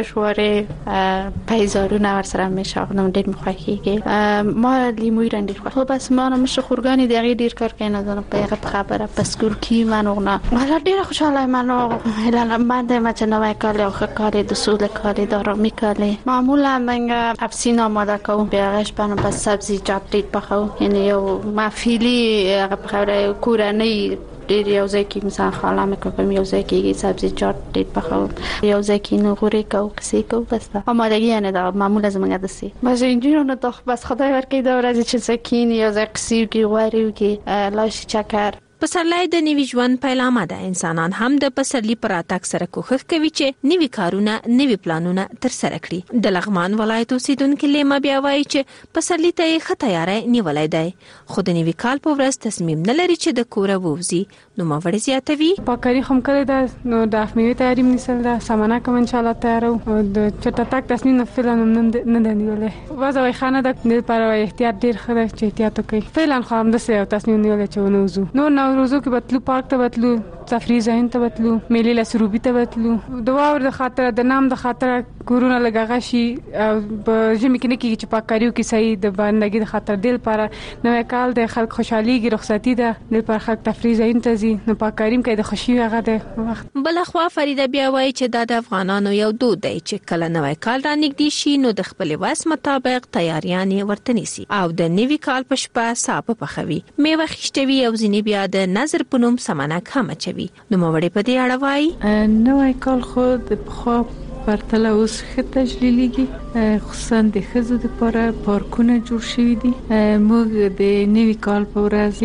جوشواره پیزارونه ورسره میشه خودم ډیر مخواهیږي ما لیموی رندیر خواه خب بس ما نمیشه خورگانی دقیق دیر کار که ندارم پیغه بخبره پسکول کی من اغنا ولی دیر خوشحاله من اغلا من دیمه چه نوی کالی او خکالی دسول کالی دارامی کالی معمولا من افسین آماده کون بیغش بانو بس سبزی جاب دید بخو یعنی یو مفیلی بخوره کورنی ډیر یو ځای کې مثلا خاله مې کوم یو ځای کې سبزیجات ډیر پخوم یو ځای کې نو غوړي کو کسي کو بس آمادگی نه دا معمولا زمونږ دسي بس اینجوری نه ته بس خدای ورکړي دا ورځ چې سکین یو ځای کسي کې غوړي کې لاش چکر. پسرلی د نوي ژوند پیلامه ده. انسانان هم د پسرلی پر اتاک سره کوښښ کوي چې نوي کارونه نوي پلانونه تر سره کړي. د لغمان ولایت اوسیدونکو لیما بیا وایي چې پسرلی ته یې ښه تیاری نیولای دی خو د نوي کال په ورځ تصمیم نه لري چې د کوره ووځي. نو ماوړې زیاتوي پاکاري هم کړی دا نو د افمیوي تیاری منسل دا سامانه کوم ان شاء الله تیارو د چټټاک تصمیم نه فعلا نه نه نیولای وځوي خانه د پر احتیاط ډیر خره چې احتیاط کوي فعلا خو هم د سه تصمیم نیولای چې ونوزو نو نو روزو کې بتلو پارک ته بتلو تفریح ځای ته بتلو میلې لسروبي ته بتلو دواور د خاطر د نام د خاطر کورونه لګاغه شي په ژمي کې نه کېږي چې پاکاریو کې صحیح د باندې د خاطر دل پر نوې کال د خلک خوشحاليږي رخصتي ده د پر خلک تفریح ځای ته ځي نو پاکاریم کې د خوشي هغه د وخت. بل خو فریده بیا وایي چې د افغانانو یو دود دی چې کله نوې کال را نږدې شي نو د خپل واس مطابق تیاریان ورته نیسي او د نوي کال په شپه صاحب پخوي میوه خشتوي او ځینې بیا د نظر پنوم سمانک هم چوي. نو موړې په دې اړه وایي نوې کال خو د خو پرتله اوس ښه تجلیلیږي خصوصا د ښځو لپاره پارکونه جوړ شوي دي. موږ د نوي کال په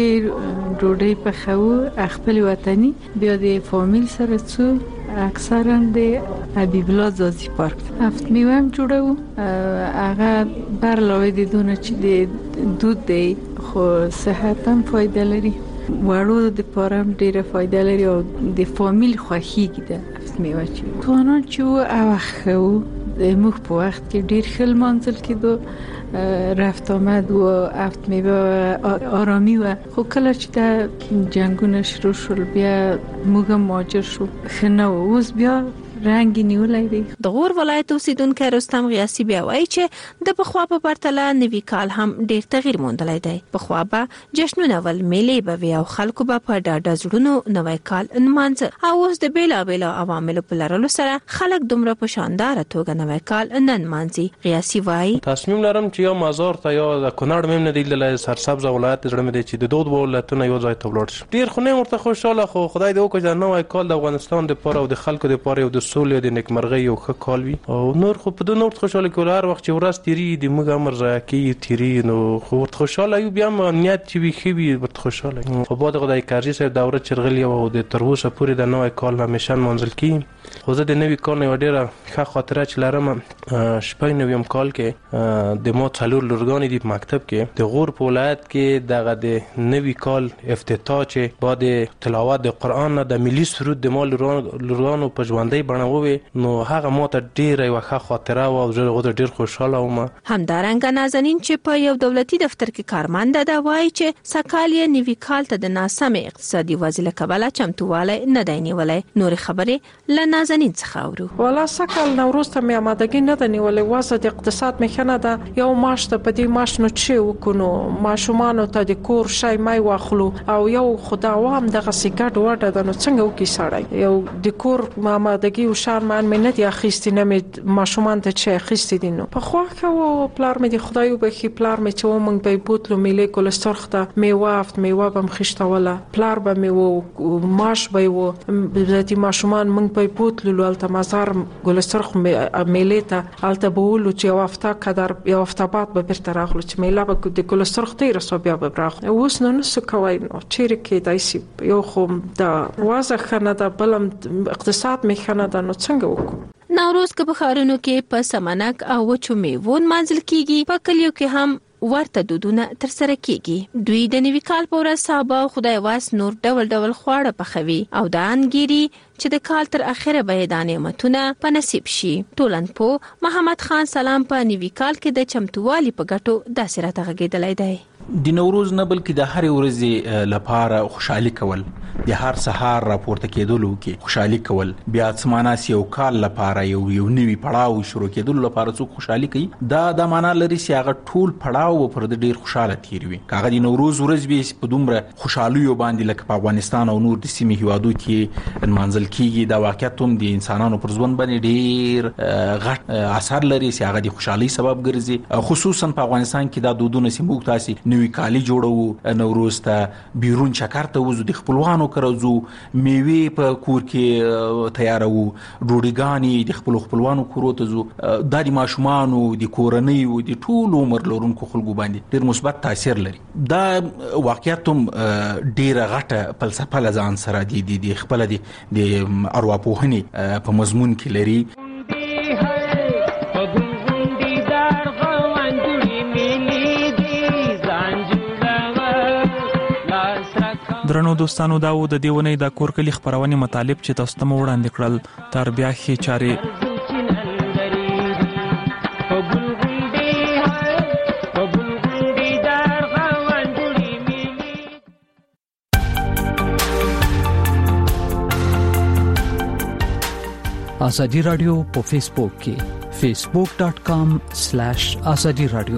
ورځ ډوډۍ پخوو خپل وطني بیا د فامیل سره څو اکثرا د حبیب الله زازی پارک هفت میوه هم جوړو هغه بر علاوه د دونه چې د دود دی خو صحت هم فایده لري وړو د پارم ډیره فایده لري او د فامیل خوښیږي د میوه چې توانان چې او خو د موږ په وخت کې ډیر خل منزل کې رفت آمد و افت میوه آرامی و خو کله چې د جنگونه شروع شول بیا موږ ماجر شو خنه و اوس بیا رنگ نیولای دی. د غور ولایت اوسیدونکو رستم غیاثي بیا وایي چې د پخوا په پرتله نوي کال هم ډیر تغییر موندلی دی. پخوا به جشنونه ول میلې به وي او خلکو به په ډاډه زړونو نوی کال نمانځه، او اوس د بیلابیلو عواملو په لرلو سره خلک دومره په شانداره توګه نوی کال نه نمانځي. غیاثي وایي تصمیم لرم چې یا مزار ته یا د کونړ مم نه دی له سرسبز ولایت زړه مې دی چې د دوه ولایتونو یو ځای ته ولاړ شم. ډیر خو نه ورته خوشاله، خو خدای دې وکړي چې نوی کال د افغانستان د پاره او د خلکو د پاره او د سولې او د نیکمرغۍ یو ښه کال وي. او نور خو په دې نور خوشاله کول هر وخت چې ورځ تیری د موږ امر ځای کې تیری نو خو ورته خوشاله یو بیا امنیت چې وي خو وي ورته خوشاله. خو بعد خدای کاري صاحب دوره چرغلی او د تر اوسه پورې د نوی کال همیشه منځل کی. خو زه د نوی کال نه ډیره ښه خاطره چې لرم. شپږ نویم کال کې د مو څلور لورګانې دی په مکتب کې د غور په ولایت کې دغه د نوی کال افتتاح چې بعد تلاوت د قران نه د ملي سرود د مال لورګانو په ژوندۍ بڼه ووي، نو هغه ماته ډیره یو ښه خاطره او زه ډیر خوشاله وم. همدارنګه نازنین چې په یو دولتي دفتر کې کارمند ده وایي چې سکال یې نوی کال ته د ناسم اقتصادي وضع له کبله چمتووالی نه دی نیولی. نور خبرې له نازنین څخه اورو. والا سکال نوروز ته مې آمادګي نه ده نیولې، وضع د اقتصاد مې ښه نه ده. یو معاش ته په دې معاش نو چې وکړو ماشومانو ته د کور شی مای واخلو او یو خدا وام دغه سیګټ وټه د نو څنګه وکي سړی یو د کور آمادګي او شارمان مې نه دی اخیستې، نه مې ماشومان ته چې اخیستې دي. نو په خوا کې پلار مې د خدای وبخي پلار مې چې و مونږ به بوتلو میلې کول سرخته میوه افت میوه بم خښتوله پلار به مې و ماش به و بذاتي ماشومان مونږ به بوتلو الته مزار ګل سرخ میلې ته الته بولو چې یو افتا قدر یو افتا بعد به بیرته راغلو چې میله به د ګل سرخ ته رسو بیا به راغلو. اوس نو نسو کوي نو چیرې کې دایسي یو خو د وازه خنه د بلم اقتصاد می خنه د نو څنګه وکړو. نوروز که په ښارونو کې په سمنک او وچو میوو نمانځل کیږي، په کلیو کې هم ورته دودونه تر سره کیږي. دوی د نوي کال په ورځ سابه خدای واس نور ډول ډول خواړه پخوي او د انګيري چې د کال تر اخره به د نعمتونه په نصیب شي. ټولنپوه محمد خان سلام په نوي کال کې د چمتووالي په ګټو داسې راته غږېدلی دی. د نوروز نه بلکې د هر ورځې لپاره خوشحالي کول، د هر سهار راپورته کېدلو کې خوشحالي کول، بیا سماناس یو کال لپاره یو یو نوي پړاو شروع کېدلو لپاره څوک خوشحالي کوي. دا د معنا لري چې هغه ټول پړاو پر د ډیر خوشاله تیر وي. هغه د نوروز ورځ به په دومره خوشحالي باندې لکه په افغانستان او نور د سیمې هیوادو کې منځل کیږي، دا واقعیت هم د انسانانو پر ژوند باندې ډیر غټ اثر لري چې هغه د خوشحالي سبب ګرځي. خصوصا په افغانستان کې دا دودونه چې موږ تاسو نوی کالی جوړو، نوروز ته بیرون چکر ته وزو، د خپلوانو کرزو، میوه په کور کې تیارو، ډوډۍ د خپل خپلوانو کورو ته زو. د دې ماشومانو د کورنۍ او د ټول عمر لرونکو خلکو باندې ډیر مثبت تاثیر لري. دا واقعیت هم ډیر غټه فلسفه لزان سره دی د خپل د ارواپوهنې په مضمون کې لري. درنو دوستانو، دا و د دیونې د کورکلی خبرونه مطالب چې تاسو ته وړاندې کړل. تر بیا ښه چاري آزادی رادیو په فیسبوک کې facebook dot com slash azadi radio.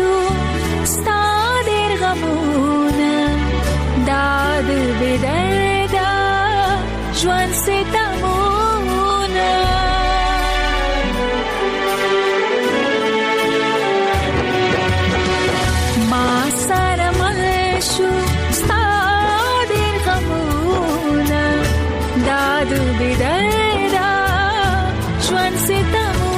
شو ستا ډېر غمونه داد بدردا ژوند ستمونه ما سره مل شو ستا ډېر غمونه داد بدردا ژوند ستمونه